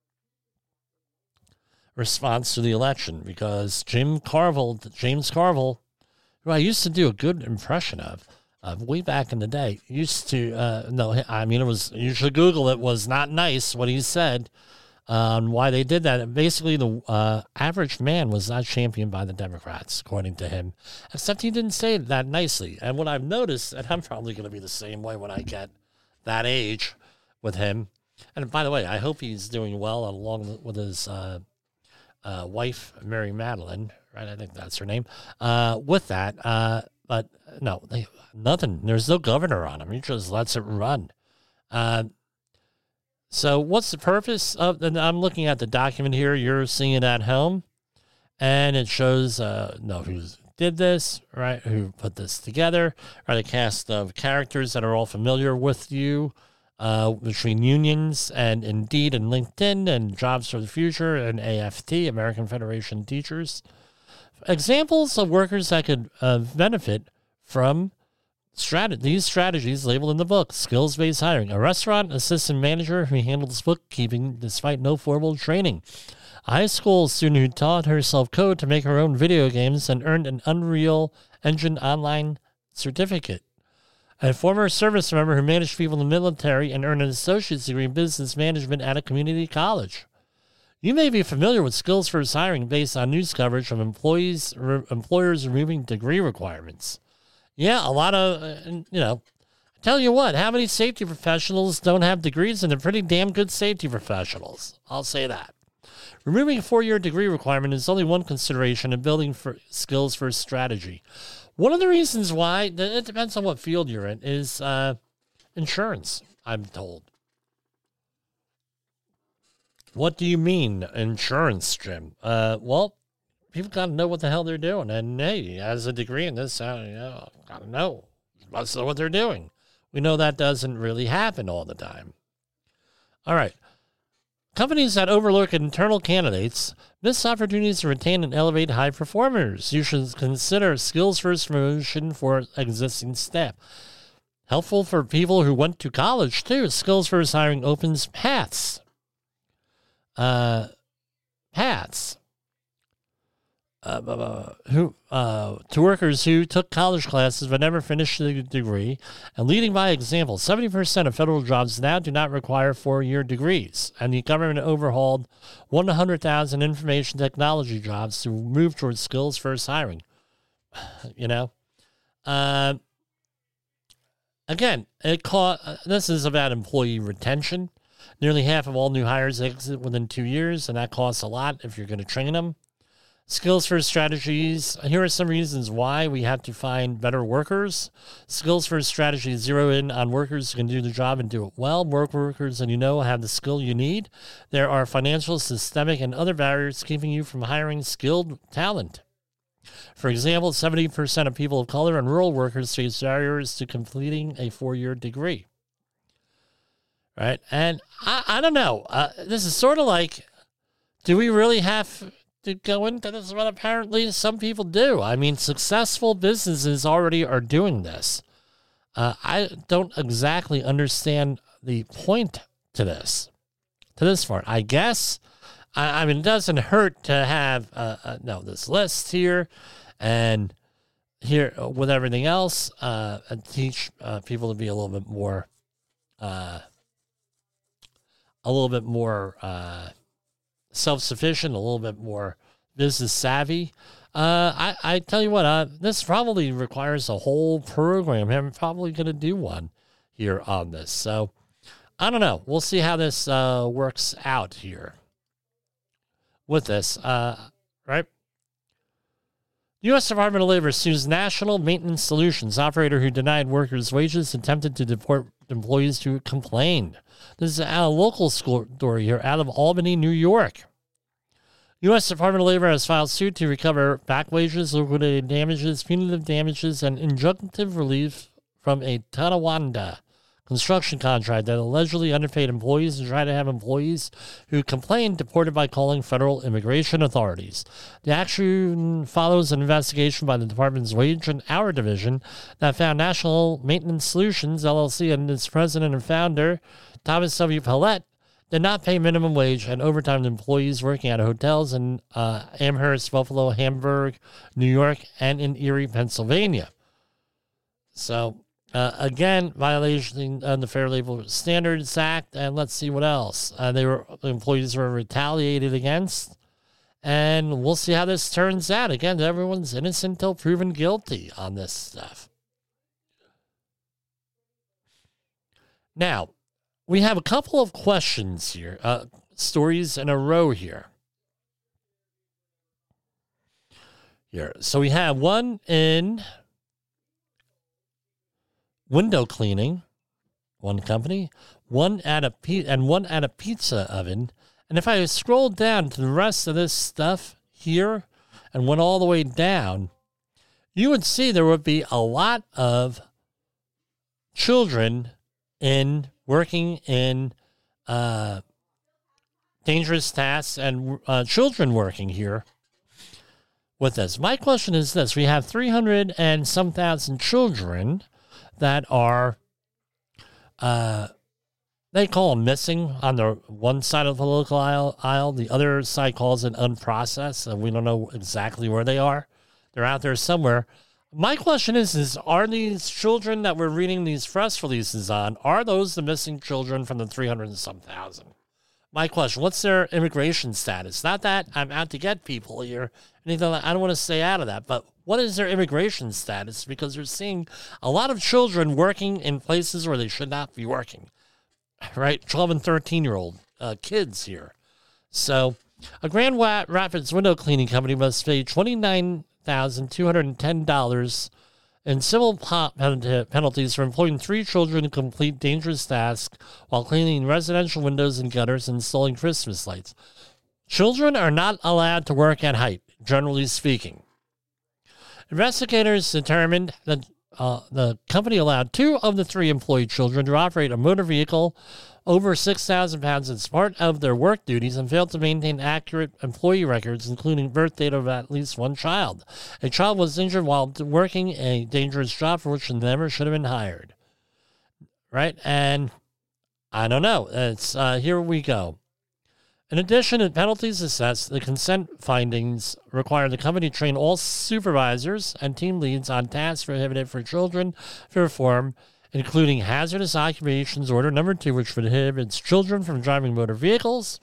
A: response to the election? Because Jim Carville, James Carville, who I used to do a good impression of, uh, way back in the day, used to, uh, no, I mean, it was, you should Google it, was not nice what he said on why they did that. And basically, the uh, average man was not championed by the Democrats, according to him, except he didn't say it that nicely. And what I've noticed, and I'm probably going to be the same way when I get that age with him, and by the way, I hope he's doing well along with his uh, Uh, wife, Mary Madeline, right? I think that's her name. Uh, with that, uh, but no, they, nothing. There's no governor on him. He just lets it run. Uh, so what's the purpose of, and I'm looking at the document here. You're seeing it at home, and it shows, uh, no, who did this, right? Who put this together, right? A cast of characters that are all familiar with you. Uh, between unions and Indeed and LinkedIn and Jobs for the Future and A F T, American Federation of Teachers. Examples of workers that could uh, benefit from Strat- these strategies labeled in the book, skills-based hiring. A restaurant assistant manager who handles bookkeeping despite no formal training. A high school student who taught herself code to make her own video games and earned an Unreal Engine online certificate. A former service member who managed people in the military and earned an associate's degree in business management at a community college. You may be familiar with skills-first hiring based on news coverage of employees, re- employers removing degree requirements. Yeah, a lot of, uh, you know, I tell you what, how many safety professionals don't have degrees, and they're pretty damn good safety professionals. I'll say that. Removing a four-year degree requirement is only one consideration in building for skills-first strategy. One of the reasons why, it depends on what field you're in, is uh, insurance, I'm told. What do you mean, insurance, Jim? Uh, well, people got to know what the hell they're doing. And, hey, as a degree in this, uh, you know, got to know. Must know what they're doing. We know that doesn't really happen all the time. All right. Companies that overlook internal candidates miss opportunities to retain and elevate high performers. You should consider skills-first promotion for existing staff. Helpful for people who went to college, too. Skills-first hiring opens paths. Uh, paths. Uh, uh, who uh, to workers who took college classes but never finished the degree, and leading by example. seventy percent of federal jobs now do not require four-year degrees, and the government overhauled one hundred thousand information technology jobs to move towards skills-first hiring. You know? Uh, again, it caught, uh, this is about employee retention. Nearly half of all new hires exit within two years, and that costs a lot if you're going to train them. Skills-first strategies. Here are some reasons why we have to find better workers. Skills-first strategies zero in on workers who can do the job and do it well. More workers than you know have the skill you need. There are financial, systemic, and other barriers keeping you from hiring skilled talent. For example, seventy percent of people of color and rural workers face barriers to completing a four-year degree. Right? And I, I don't know. Uh, this is sort of like, do we really have to go into this? But apparently some people do. I mean, successful businesses already are doing this. Uh, I don't exactly understand the point to this, to this part. I guess, I, I mean, it doesn't hurt to have, uh, uh, no, this list here and here with everything else, uh, and teach uh, people to be a little bit more, uh, a little bit more uh, self-sufficient, a little bit more business savvy. Uh, I, I tell you what, uh, this probably requires a whole program. I'm probably going to do one here on this. So I don't know. We'll see how this uh, works out here with this, uh, right? U S Department of Labor sues National Maintenance Solutions operator who denied workers wages, attempted to deport employees who complained. This is a local story here out of Albany, New York. U S Department of Labor has filed suit to recover back wages, liquidated damages, punitive damages, and injunctive relief from a Tonawanda construction contract that allegedly underpaid employees and tried to have employees who complained deported by calling federal immigration authorities. The action follows an investigation by the department's Wage and Hour Division that found National Maintenance Solutions, L L C, and its president and founder, Thomas W. Paulette, did not pay minimum wage and overtime to employees working at hotels in uh, Amherst, Buffalo, Hamburg, New York, and in Erie, Pennsylvania. So, uh, again, violation of the Fair Labor Standards Act, and let's see what else. Uh, they were the employees were retaliated against, and we'll see how this turns out. Again, everyone's innocent until proven guilty on this stuff. Now, we have a couple of questions here, uh, stories in a row here. Here, so we have one in window cleaning, one company, one at a pe- and one at a pizza oven. And if I scroll down to the rest of this stuff here and went all the way down, you would see there would be a lot of children in working in uh, dangerous tasks and uh, children working here with this. My question is this. We have three hundred and some thousand children that are, uh, they call them missing on the one side of the political aisle, aisle. The other side calls it unprocessed, and we don't know exactly where they are. They're out there somewhere. My question is, is are these children that we're reading these press releases on, are those the missing children from the three hundred and some thousand? My question, what's their immigration status? Not that I'm out to get people here, anything like, I don't want to stay out of that, but what is their immigration status? Because we're seeing a lot of children working in places where they should not be working, right? twelve and thirteen-year-old uh, kids here. So a Grand Rapids window cleaning company must pay twenty-nine thousand two hundred ten dollars in civil penalties for employing three children to complete dangerous tasks while cleaning residential windows and gutters and installing Christmas lights. Children are not allowed to work at height, generally speaking. Investigators determined that uh, the company allowed two of the three employed children to operate a motor vehicle over six thousand pounds as part of their work duties and failed to maintain accurate employee records, including birth date of at least one child. A child was injured while working a dangerous job for which they never should have been hired. Right? And I don't know. It's uh, here we go. In addition to penalties assessed, the consent findings require the company train all supervisors and team leads on tasks prohibited for children to perform, including hazardous occupations order number two, which prohibits children from driving motor vehicles,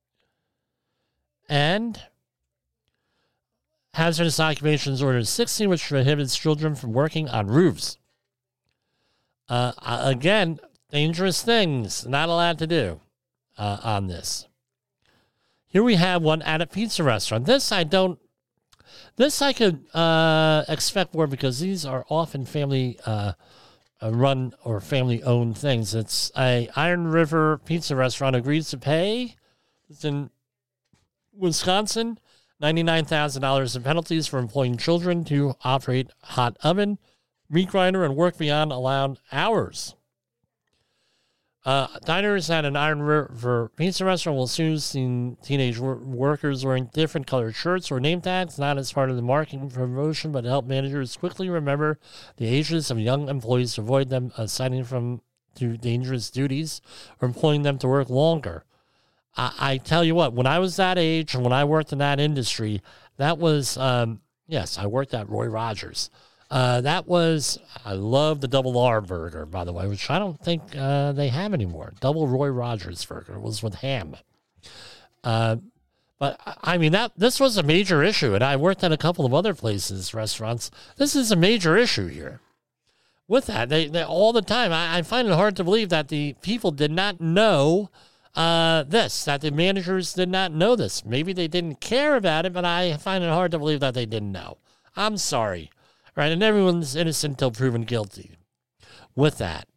A: and hazardous occupations order sixteen, which prohibits children from working on roofs. Uh, again, dangerous things, not allowed to do uh, on this. Here we have one at a pizza restaurant. This I don't, this I could uh, expect more because these are often family uh, run or family owned things. It's a Iron River Pizza restaurant agrees to pay, it's in Wisconsin, ninety-nine thousand dollars in penalties for employing children to operate hot oven, meat grinder, and work beyond allowed hours. Uh, diners at an Iron River Pizza restaurant will soon see teenage wor- workers wearing different colored shirts or name tags, not as part of the marketing promotion, but to help managers quickly remember the ages of young employees to avoid them assigning them to dangerous duties or employing them to work longer. I, I tell you what, when I was that age and when I worked in that industry, that was, um, yes, I worked at Roy Rogers. Uh, that was, I love the double R burger, by the way, which I don't think uh, they have anymore. Double Roy Rogers burger was with ham. Uh, but, I mean, that this was a major issue, and I worked at a couple of other places, restaurants. This is a major issue here. With that, they, they all the time, I, I find it hard to believe that the people did not know uh, this, that the managers did not know this. Maybe they didn't care about it, but I find it hard to believe that they didn't know. I'm sorry. Right, and everyone's innocent until proven guilty. With that.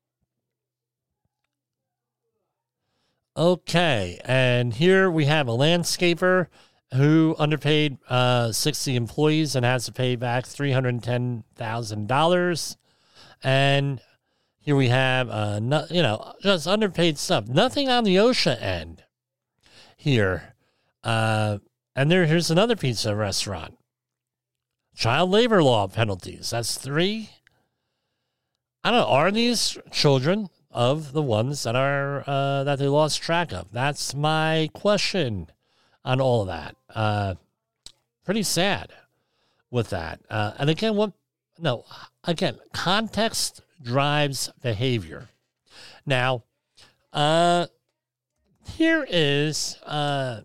A: Okay, and here we have a landscaper who underpaid uh, sixty employees and has to pay back three hundred ten thousand dollars. And here we have, uh, no, you know, just underpaid stuff. Nothing on the OSHA end here. Uh, and there, here's another pizza restaurant. Child labor law penalties. That's three. I don't know. Are these children of the ones that are uh, that they lost track of? That's my question on all of that. Uh, pretty sad with that. Uh, and again, what? No. Again, context drives behavior. Now, uh, here is. Uh,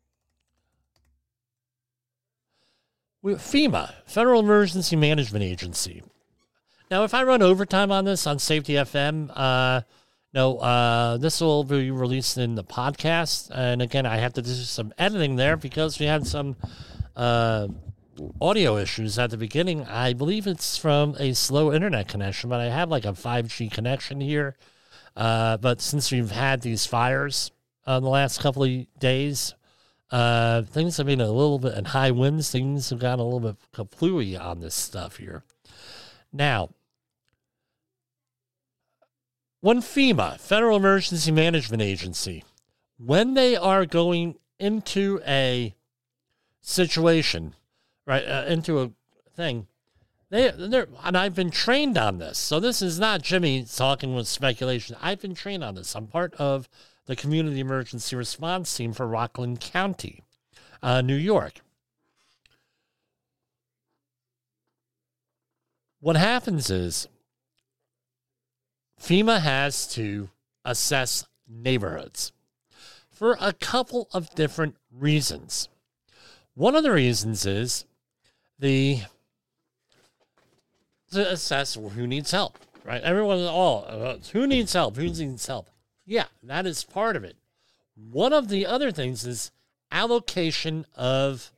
A: FEMA, Federal Emergency Management Agency. Now, if I run overtime on this on Safety F M, uh, no, uh, this will be released in the podcast. And again, I have to do some editing there because we had some uh, audio issues at the beginning. I believe it's from a slow internet connection, but I have like a five G connection here. Uh, but since we've had these fires uh, the last couple of days, Uh, things have been a little bit, and high winds, things have gotten a little bit kaplooey on this stuff here. Now, when FEMA, Federal Emergency Management Agency, when they are going into a situation, right, uh, into a thing, They, they're, and I've been trained on this. So this is not Jimmy talking with speculation. I've been trained on this. I'm part of the Community Emergency Response Team for Rockland County, uh, New York. What happens is FEMA has to assess neighborhoods for a couple of different reasons. One of the reasons is the to assess who needs help, right? Everyone, all oh, who needs help? Who needs help? Yeah, that is part of it. One of the other things is allocation of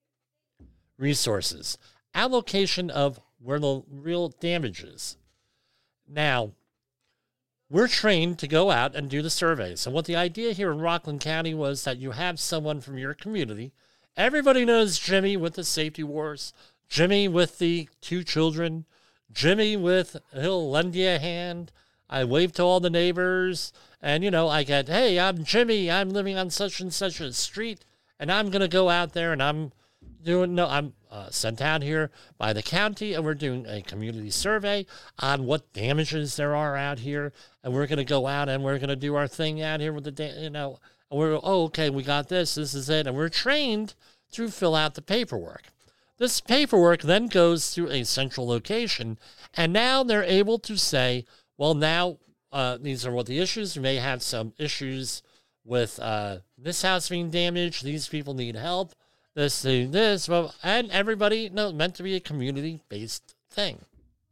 A: resources, allocation of where the real damage is. Now, we're trained to go out and do the surveys. And what the idea here in Rockland County was that you have someone from your community. Everybody knows Jimmy with the safety wars, Jimmy with the two children, Jimmy with, he'll lend you a hand. I wave to all the neighbors. And, you know, I get, hey, I'm Jimmy. I'm living on such and such a street. And I'm going to go out there and I'm doing, no, I'm uh, sent out here by the county. And we're doing a community survey on what damages there are out here. And we're going to go out and we're going to do our thing out here with the, da- you know, and we're, oh, okay, we got this. This is it. And we're trained to fill out the paperwork. This paperwork then goes to a central location, and now they're able to say, well, now uh, these are what the issues. We may have some issues with uh, this house being damaged. These people need help. This, this, well, and everybody, no, meant to be a community-based thing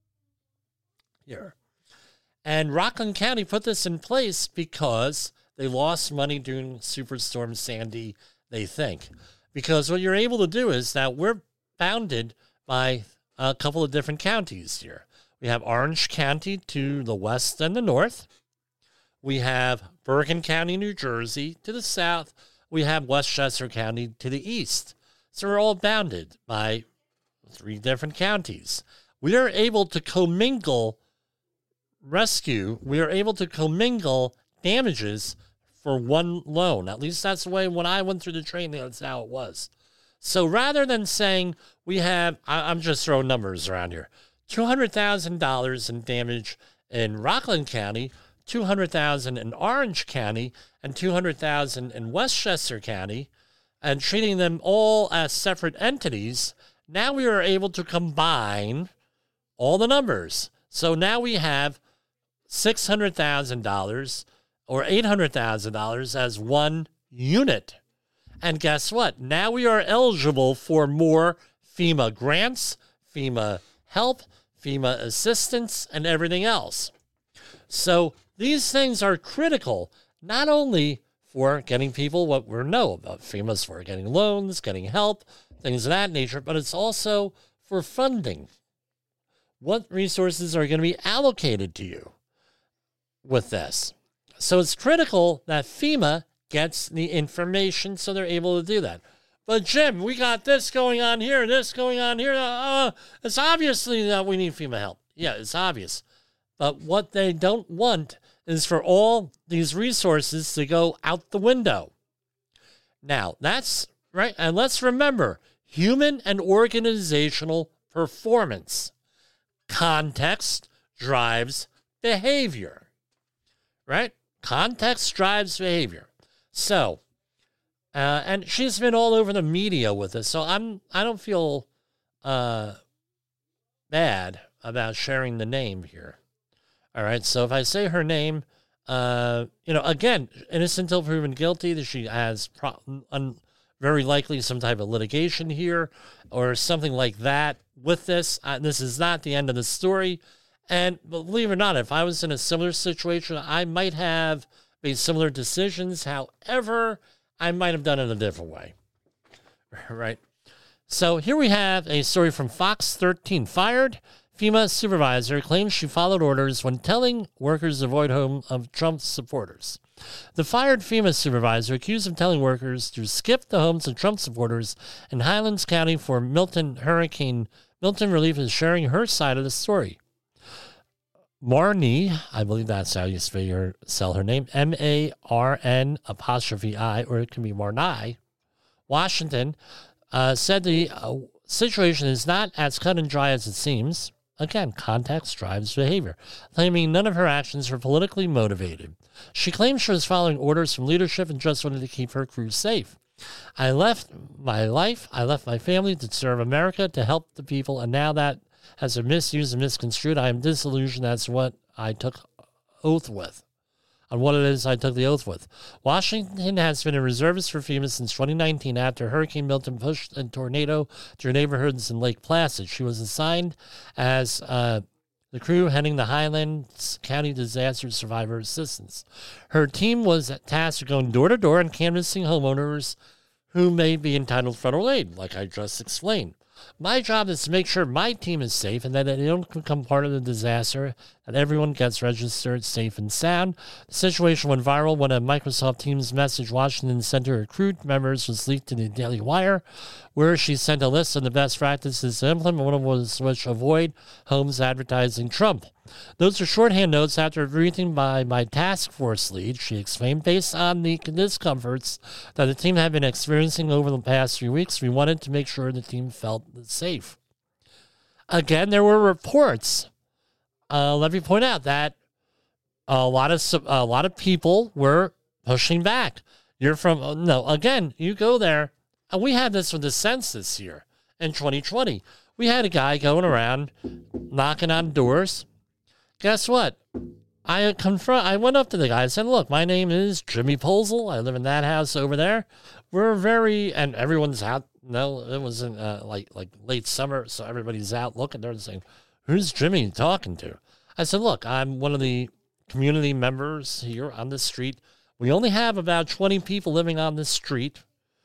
A: here. And Rockland County put this in place because they lost money during Superstorm Sandy, they think. Because what you're able to do is that we're bounded by a couple of different counties here. We have Orange County to the west and the north. We have Bergen County, New Jersey to the south. We have Westchester County to the east. So we're all bounded by three different counties. We are able to commingle rescue. We are able to commingle damages for one loan. At least that's the way when I went through the training, that's how it was. So rather than saying we have, I'm just throwing numbers around here, two hundred thousand dollars in damage in Rockland County, two hundred thousand dollars in Orange County, and two hundred thousand dollars in Westchester County, and treating them all as separate entities, now we are able to combine all the numbers. So now we have six hundred thousand dollars or eight hundred thousand dollars as one unit. And guess what? Now we are eligible for more FEMA grants, FEMA help, FEMA assistance, and everything else. So these things are critical, not only for getting people what we know about FEMA's for getting loans, getting help, things of that nature, but it's also for funding. What resources are going to be allocated to you with this? So it's critical that FEMA gets the information so they're able to do that. But Jim, we got this going on here, this going on here. Uh, it's obviously that we need FEMA help. Yeah, it's obvious. But what they don't want is for all these resources to go out the window. Now, that's right. And let's remember, human and organizational performance. Context drives behavior, right? Context drives behavior. So, uh, and she's been all over the media with this, so I'm I don't feel uh, bad about sharing the name here. All right, so if I say her name, uh, you know, again, innocent until proven guilty, that she has pro- un- very likely some type of litigation here or something like that with this. Uh, this is not the end of the story. And believe it or not, if I was in a similar situation, I might have made similar decisions. However, I might have done it a different way. Right? So here we have a story from Fox thirteen. Fired FEMA supervisor claims she followed orders when telling workers to avoid home of Trump supporters. The fired FEMA supervisor accused of telling workers to skip the homes of Trump supporters in Highlands County for Milton Hurricane Milton Relief is sharing her side of the story. Marnie, I believe that's how you spell her, spell her name, M A R N apostrophe I, or it can be Marnai, Washington, uh, said the uh, situation is not as cut and dry as it seems. Again, context drives behavior, claiming none of her actions were politically motivated. She claimed she was following orders from leadership and just wanted to keep her crew safe. I left my life, I left my family to serve America, to help the people, and now that has been misused and misconstrued, I am disillusioned as to what I took oath with. On what it is I took the oath with. Washington has been a reservist for FEMA since twenty nineteen after Hurricane Milton pushed a tornado through neighborhoods in Lake Placid. She was assigned as uh, the crew heading the Highlands County Disaster Survivor Assistance. Her team was tasked with going door to door and canvassing homeowners who may be entitled to federal aid, like I just explained. My job is to make sure my team is safe and that they don't become part of the disaster, that everyone gets registered safe and sound. The situation went viral when a Microsoft Teams message Washington sent to her crew members was leaked to the Daily Wire, where she sent a list of the best practices to implement. One of them was which avoid homes advertising Trump. Those are shorthand notes after a briefing by my task force lead, she explained. Based on the discomforts that the team had been experiencing over the past few weeks, we wanted to make sure the team felt safe. Again, there were reports. Uh, let me point out that a lot of a lot of people were pushing back. You're from no. Again, you go there, and we had this with the census here in twenty twenty. We had a guy going around knocking on doors. Guess what? I confront. I went up to the guy and said, "Look, my name is Jimmy Posel. I live in that house over there. We're very and everyone's out. No, it wasn't uh, like like late summer, so everybody's out looking. They're saying, "Who's Jimmy talking to?" I said, "Look, I'm one of the community members here on the street. We only have about twenty people living on this street,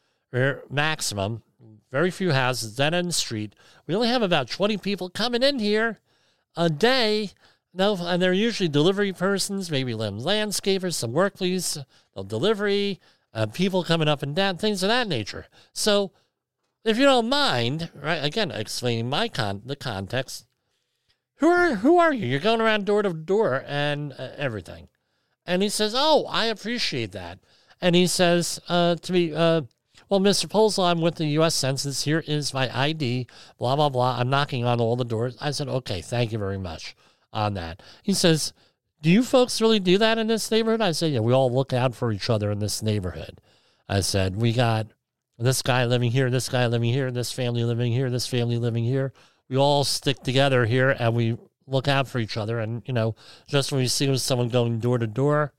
A: or maximum. Very few houses, dead end street. We only have about twenty people coming in here a day." No, and they're usually delivery persons, maybe landscapers, some work please, delivery, uh, people coming up and down, things of that nature. So, if you don't mind, right? Again, explaining my con the context. Who are who are you? You're going around door to door and uh, everything. And he says, "Oh, I appreciate that." And he says uh, to me, uh, "Well, Mister Posel, I'm with the U S Census. Here is my I D. Blah blah blah. I'm knocking on all the doors." I said, "Okay, thank you very much." On that. He says, "Do you folks really do that in this neighborhood?" I said, "Yeah, we all look out for each other in this neighborhood." I said, "We got this guy living here, this guy living here, this family living here, this family living here. We all stick together here and we look out for each other." And, you know, just when we see someone going door to door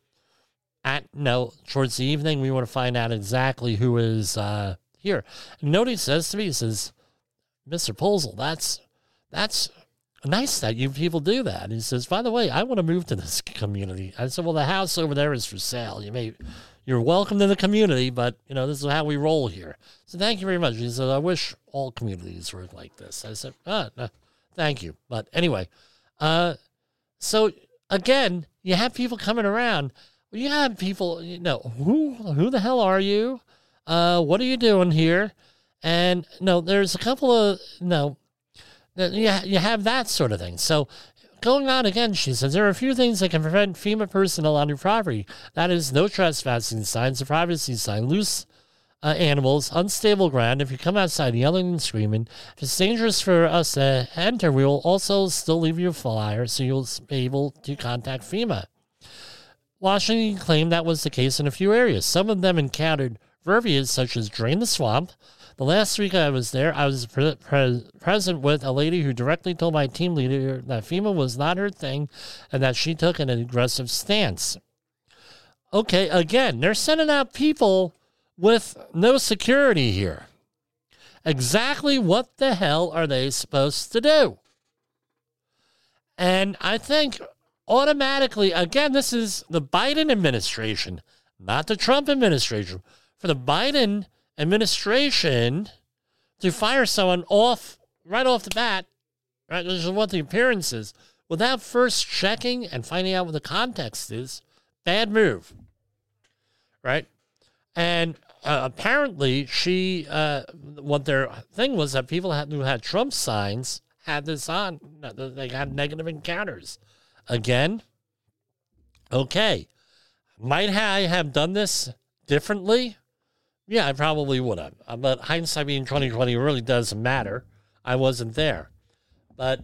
A: at, you know, towards the evening, we want to find out exactly who is uh, here. And you know what he says to me? He says, "Mister Posel, that's, that's, nice that you people do that." He says, "By the way, I want to move to this community." I said, "Well, the house over there is for sale. You may, you're welcome to the community, but, you know, this is how we roll here." So thank you very much. He said, "I wish all communities were like this." I said, ah, no, thank you. But anyway, uh, so again, you have people coming around. You have people, you know, who, who the hell are you? Uh, what are you doing here? And no, there's a couple of, no, You, you have that sort of thing. So going on again, she says, "There are a few things that can prevent FEMA personnel on your property. That is no trespassing signs, a privacy sign, loose uh, animals, unstable ground. If you come outside yelling and screaming, if it's dangerous for us to enter, we will also still leave you a flyer so you'll be able to contact FEMA." Washington claimed that was the case in a few areas. Some of them encountered verbiage such as drain the swamp. The last week I was there, I was pre pre present with a lady who directly told my team leader that FEMA was not her thing and that she took an aggressive stance. Okay, again, they're sending out people with no security here. Exactly what the hell are they supposed to do? And I think automatically, again, this is the Biden administration, not the Trump administration. For the Biden administration to fire someone off right off the bat, right? This is what the appearance is, without first checking and finding out what the context is. Bad move, right? And uh, apparently, she uh, what their thing was that people had, who had Trump signs had this on. They had negative encounters. Again, okay, might I have done this differently? Yeah, I probably would have. But hindsight being twenty twenty really doesn't matter. I wasn't there. But,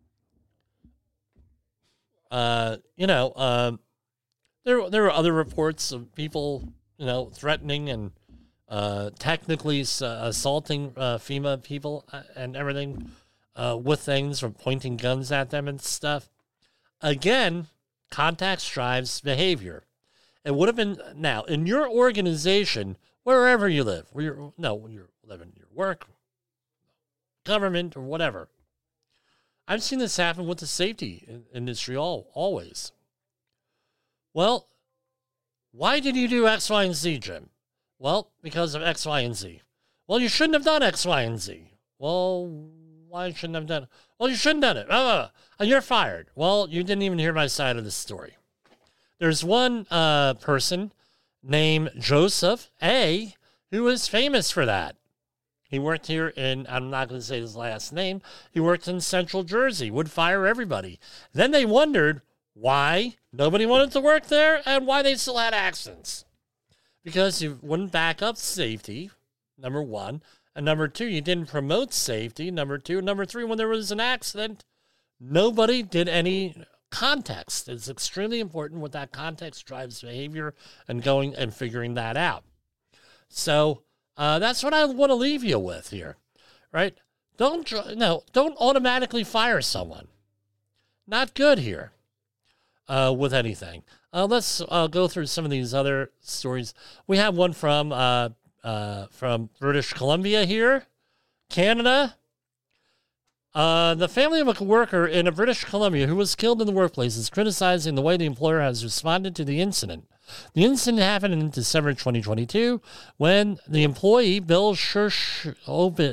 A: uh, you know, uh, there, there were other reports of people, you know, threatening and uh, technically uh, assaulting uh, FEMA people and everything uh, with things, or pointing guns at them and stuff. Again, context drives behavior. It would have been, now, in your organization, wherever you live, where you're, no, when you're living your work, government, or whatever. I've seen this happen with the safety industry all, always. Well, why did you do X, Y, and Z, Jim? Well, because of X, Y, and Z. Well, you shouldn't have done X, Y, and Z. Well, why shouldn't I have done it? Well, you shouldn't have done it. Oh, and you're fired. Well, you didn't even hear my side of the story. There's one uh, person named Joseph A. who is famous for that. He worked here in, I'm not going to say his last name, he worked in Central Jersey, would fire everybody. Then they wondered why nobody wanted to work there and why they still had accidents. Because you wouldn't back up safety, number one. And number two, you didn't promote safety, number two. Number three, when there was an accident, nobody did any context. It's extremely important what that context drives behavior and going and figuring that out. So uh, that's what I want to leave you with here, right? Don't no, don't automatically fire someone. Not good here uh, with anything. Uh, let's uh, go through some of these other stories. We have one from uh, uh, from British Columbia here, Canada. Uh, the family of a worker in a British Columbia who was killed in the workplace is criticizing the way the employer has responded to the incident. The incident happened in December twenty twenty-two when the employee, Bill Shershivitov,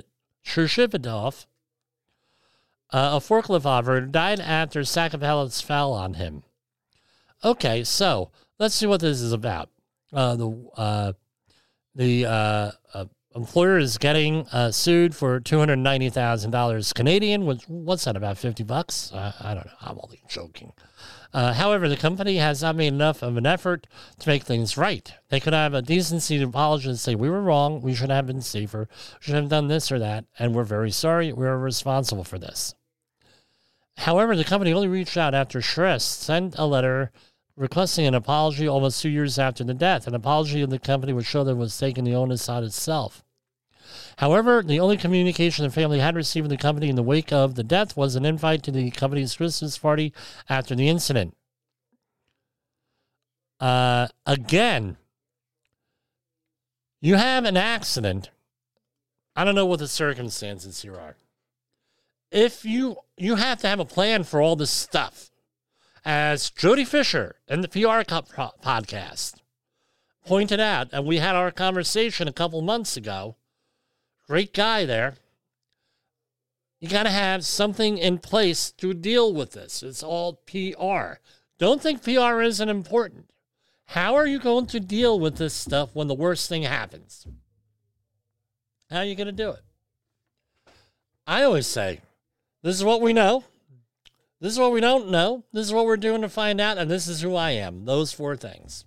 A: uh, a forklift operator, died after a sack of pellets fell on him. Okay, so let's see what this is about. Uh, the uh, the uh, uh, employer is getting uh, sued for two hundred ninety thousand dollars Canadian, which, what's that, about fifty bucks? Uh, I don't know. I'm only joking. Uh, however, the company has not made enough of an effort to make things right. They could have a decency to apologize and say, we were wrong, we should have been safer, we should have done this or that, and we're very sorry, we're responsible for this. However, the company only reached out after Shrest sent a letter requesting an apology almost two years after the death. An apology of the company would show that it was taking the onus on itself. However, the only communication the family had received from the company in the wake of the death was an invite to the company's Christmas party after the incident. Uh, again, you have an accident. I don't know what the circumstances here are. If you, you have to have a plan for all this stuff. As Jody Fisher in the P R Cup podcast pointed out, and we had our conversation a couple months ago, great guy there, you got to have something in place to deal with this. It's all P R. Don't think P R isn't important. How are you going to deal with this stuff when the worst thing happens? How are you going to do it? I always say, this is what we know. This is what we don't know. This is what we're doing to find out. And this is who I am. Those four things.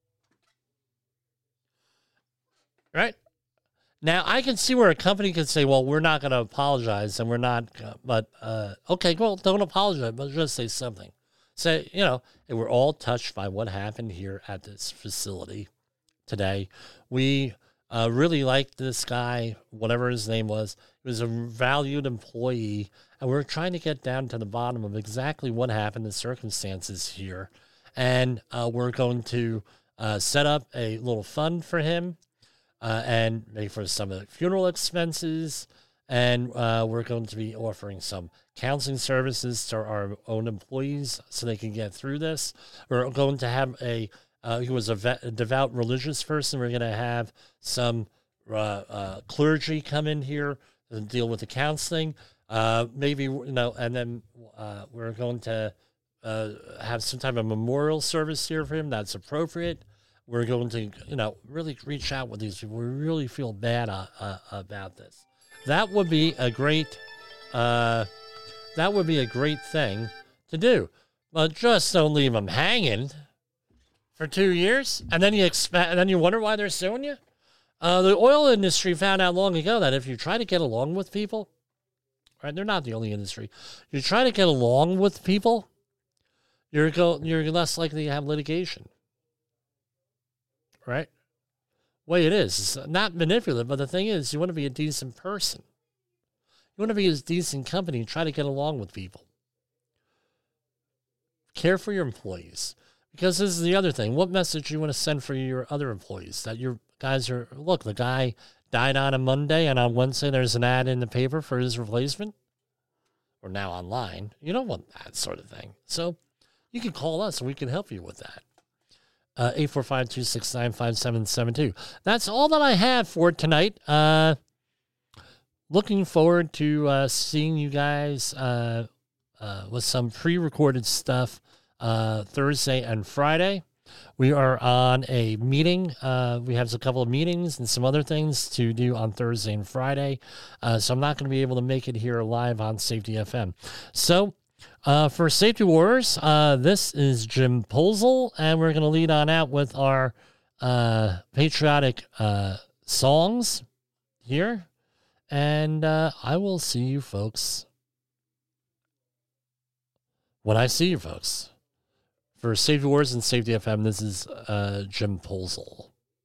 A: Right? Now, I can see where a company could say, well, we're not going to apologize and we're not, uh, but, uh, okay, well, don't apologize, but just say something. Say, you know, and we're all touched by what happened here at this facility today. We uh, really liked this guy, whatever his name was. He was a valued employee, and we're trying to get down to the bottom of exactly what happened, the circumstances here. And uh, we're going to uh, set up a little fund for him. Uh, and maybe for some of the funeral expenses. And uh, we're going to be offering some counseling services to our own employees so they can get through this. We're going to have a, uh, he was a, vet, a devout religious person. We're going to have some uh, uh, clergy come in here and deal with the counseling. Uh, maybe, you know, and then uh, we're going to uh, have some type of memorial service here for him that's appropriate. We're going to, you know, really reach out with these people. We really feel bad uh, uh, about this. That would be a great, uh, that would be a great thing to do. But just don't leave them hanging for two years, and then you expect, and then you wonder why they're suing you. Uh, the oil industry found out long ago that if you try to get along with people, right? They're not the only industry. You're trying to get along with people, you're go you're less likely to have litigation, right? Way it is. It's not manipulative, but the thing is, you want to be a decent person. You want to be a decent company and try to get along with people. Care for your employees. Because this is the other thing. What message you want to send for your other employees? That your guys are, look, the guy died on a Monday and on Wednesday there's an ad in the paper for his replacement? Or now online. You don't want that sort of thing. So you can call us and we can help you with that. Uh, eight four five, two six nine, five seven seven two. That's all that I have for tonight. Uh, looking forward to uh, seeing you guys uh, uh, with some pre-recorded stuff uh, Thursday and Friday. We are on a meeting. Uh, we have a couple of meetings and some other things to do on Thursday and Friday. Uh, so I'm not going to be able to make it here live on Safety F M. So uh, for Safety Wars, uh, this is Jim Posel, and we're going to lead on out with our uh, patriotic uh, songs here. And uh, I will see you folks when I see you folks. For Safety Wars and Safety F M, this is uh, Jim Posel.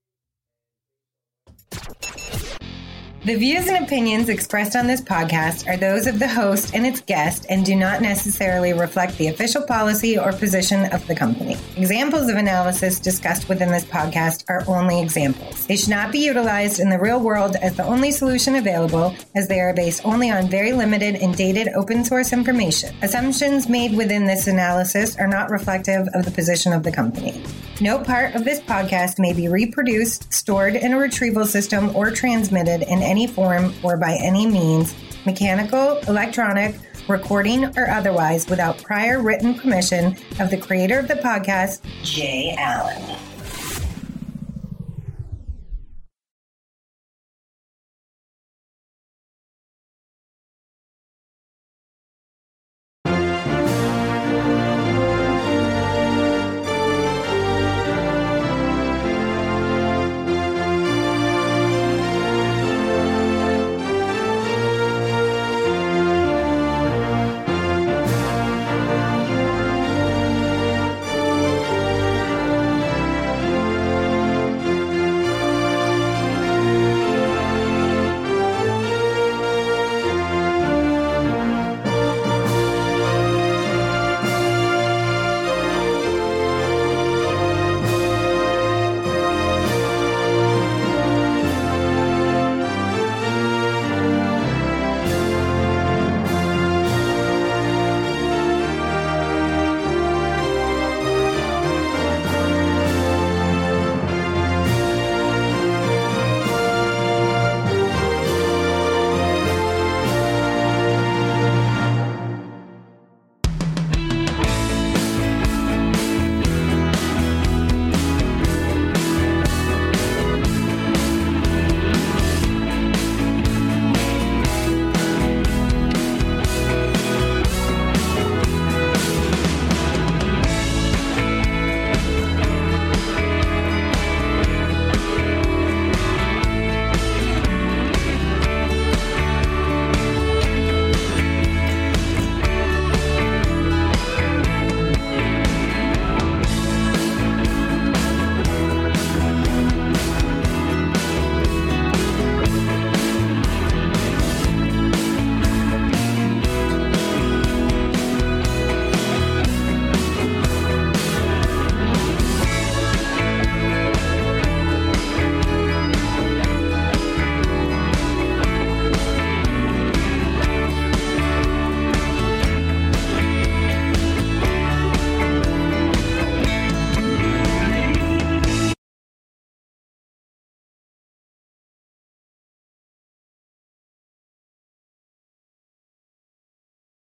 K: The views and opinions expressed on this podcast are those of the host and its guest and do not necessarily reflect the official policy or position of the company. Examples of analysis discussed within this podcast are only examples. They should not be utilized in the real world as the only solution available, as they are based only on very limited and dated open source information. Assumptions made within this analysis are not reflective of the position of the company. No part of this podcast may be reproduced, stored in a retrieval system, or transmitted in any form or by any means, mechanical, electronic, recording, or otherwise, without prior written permission of the creator of the podcast, Jay Allen.